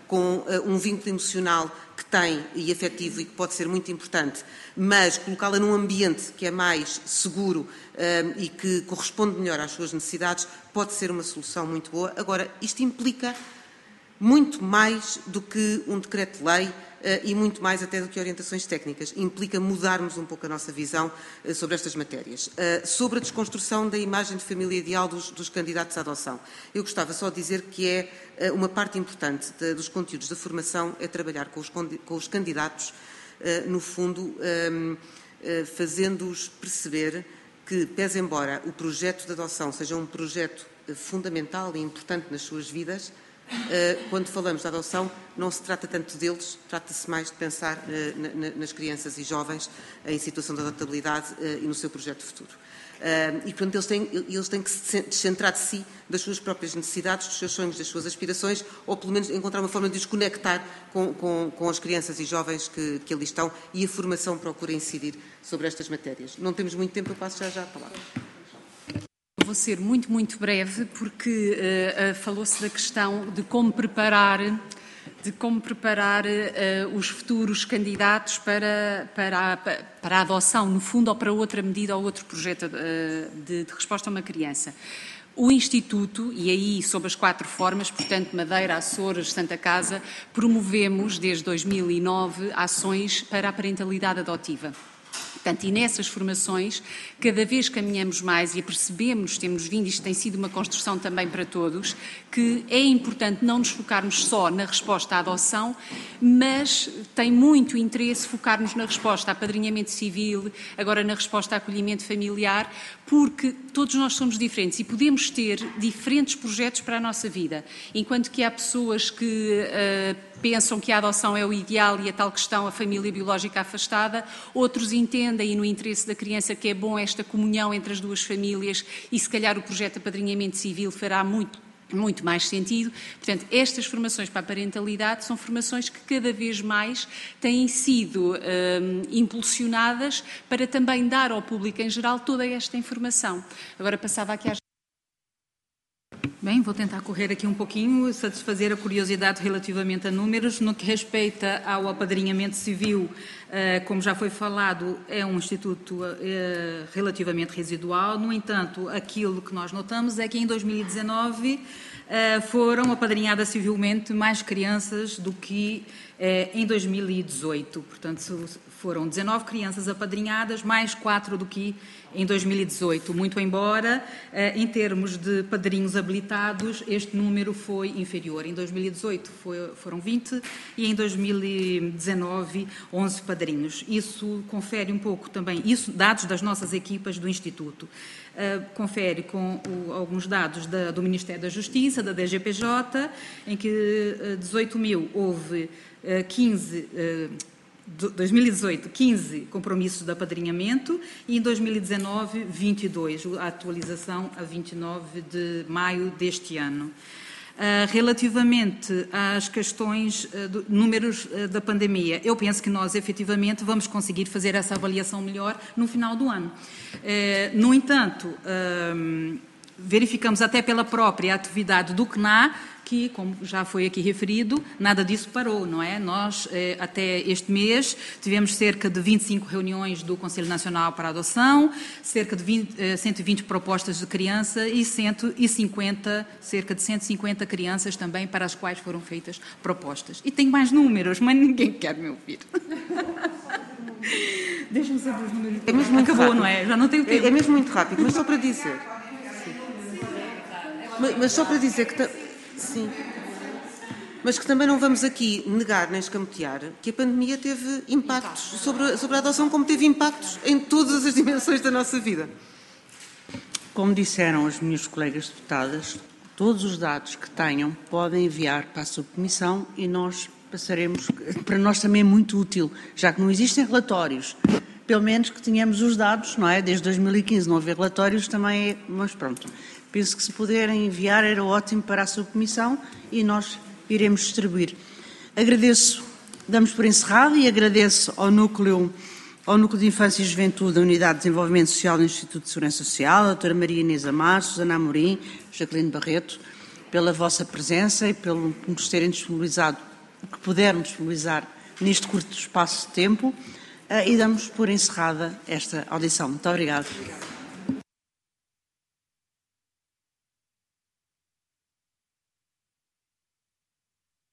com um vínculo emocional que tem e afetivo e que pode ser muito importante, mas colocá-la num ambiente que é mais seguro um, e que corresponde melhor às suas necessidades pode ser uma solução muito boa. Agora, isto implica muito mais do que um decreto-lei uh, e muito mais até do que orientações técnicas. Implica mudarmos um pouco a nossa visão uh, sobre estas matérias. Uh, sobre a desconstrução da imagem de família ideal dos, dos candidatos à adoção. Eu gostava só de dizer que é uh, uma parte importante de, dos conteúdos da formação é trabalhar com os, com os candidatos, uh, no fundo, um, uh, fazendo-os perceber que, pese embora o projeto de adoção seja um projeto uh, fundamental e importante nas suas vidas, quando falamos de adoção, não se trata tanto deles, trata-se mais de pensar nas crianças e jovens em situação de adotabilidade e no seu projeto futuro. E, portanto, eles têm, eles têm que se descentrar de si, das suas próprias necessidades, dos seus sonhos, das suas aspirações, ou pelo menos encontrar uma forma de os conectar com, com, com as crianças e jovens que, que ali estão, e a formação procura incidir sobre estas matérias. Não temos muito tempo, eu passo já já a palavra. Vou ser muito, muito breve, porque uh, uh, falou-se da questão de como preparar, de como preparar uh, os futuros candidatos para, para, a, para a adoção, no fundo, ou para outra medida ou outro projeto uh, de, de resposta a uma criança. O Instituto, e aí sob as quatro formas, portanto Madeira, Açores, Santa Casa, promovemos desde dois mil e nove ações para a parentalidade adotiva. Portanto, e nessas formações, cada vez caminhamos mais e apercebemos, temos vindo, isto tem sido uma construção também para todos, que é importante não nos focarmos só na resposta à adoção, mas tem muito interesse focarmos na resposta a apadrinhamento civil, agora na resposta a acolhimento familiar, porque todos nós somos diferentes e podemos ter diferentes projetos para a nossa vida. Enquanto que há pessoas que uh, pensam que a adoção é o ideal e a tal questão, a família biológica afastada, outros entendem, e no interesse da criança, que é bom esta comunhão entre as duas famílias e se calhar o projeto de apadrinhamento civil fará muito, muito mais sentido. Portanto, estas formações para a parentalidade são formações que cada vez mais têm sido hum, impulsionadas para também dar ao público em geral toda esta informação. Agora passava aqui às... Bem, vou tentar correr aqui um pouquinho, satisfazer a curiosidade relativamente a números. No que respeita ao apadrinhamento civil, como já foi falado, é um instituto relativamente residual. No entanto, aquilo que nós notamos é que em dois mil e dezanove foram apadrinhadas civilmente mais crianças do que em dois mil e dezoito. Portanto, foram dezanove crianças apadrinhadas, mais quatro do que em dois mil e dezoito. Muito embora, em termos de padrinhos habilitados, este número foi inferior. Em dois mil e dezoito foi, foram vinte e em dois mil e dezanove, onze padrinhos. Isso confere um pouco também, isso dados das nossas equipas do Instituto. Uh, confere com o, alguns dados da, do Ministério da Justiça, da D G P J, em que uh, dezoito mil houve uh, quinze... Uh, dois mil e dezoito, quinze compromissos de apadrinhamento e em dois mil e dezanove, vinte e dois, a atualização a vinte e nove de maio deste ano. Uh, relativamente às questões, uh, do, números uh, da pandemia, eu penso que nós efetivamente vamos conseguir fazer essa avaliação melhor no final do ano. Uh, no entanto, uh, verificamos até pela própria atividade do C N A que, como já foi aqui referido, nada disso parou, não é? Nós, eh, até este mês, tivemos cerca de vinte e cinco reuniões do Conselho Nacional para a Adoção, cerca de vinte, eh, cento e vinte propostas de criança e cento e cinquenta, cerca de cento e cinquenta crianças também para as quais foram feitas propostas. E tenho mais números, mas ninguém quer me ouvir. Deixa-me saber os números. É mesmo muito Acabou, rápido. Não é? Já não tenho tempo. É, é mesmo muito rápido, mas só para dizer. Mas, mas só para dizer que... Sim, mas que também não vamos aqui negar nem escamotear que a pandemia teve impactos sobre, sobre a adoção, como teve impactos em todas as dimensões da nossa vida. Como disseram as minhas colegas deputadas, todos os dados que tenham podem enviar para a subcomissão e nós passaremos, para nós também é muito útil, já que não existem relatórios, pelo menos que tenhamos os dados, não é? Desde dois mil e quinze não haver relatórios também é, mas pronto. Penso que se puderem enviar era ótimo para a subcomissão e nós iremos distribuir. Agradeço, damos por encerrado e agradeço ao Núcleo, ao Núcleo de Infância e Juventude da Unidade de Desenvolvimento Social do Instituto de Segurança Social, a doutora Maria Inês Amar, Susana Amorim, Jacqueline Barreto, pela vossa presença e pelo nos terem disponibilizado que pudermos disponibilizar neste curto espaço de tempo, e damos por encerrada esta audição. Muito obrigada.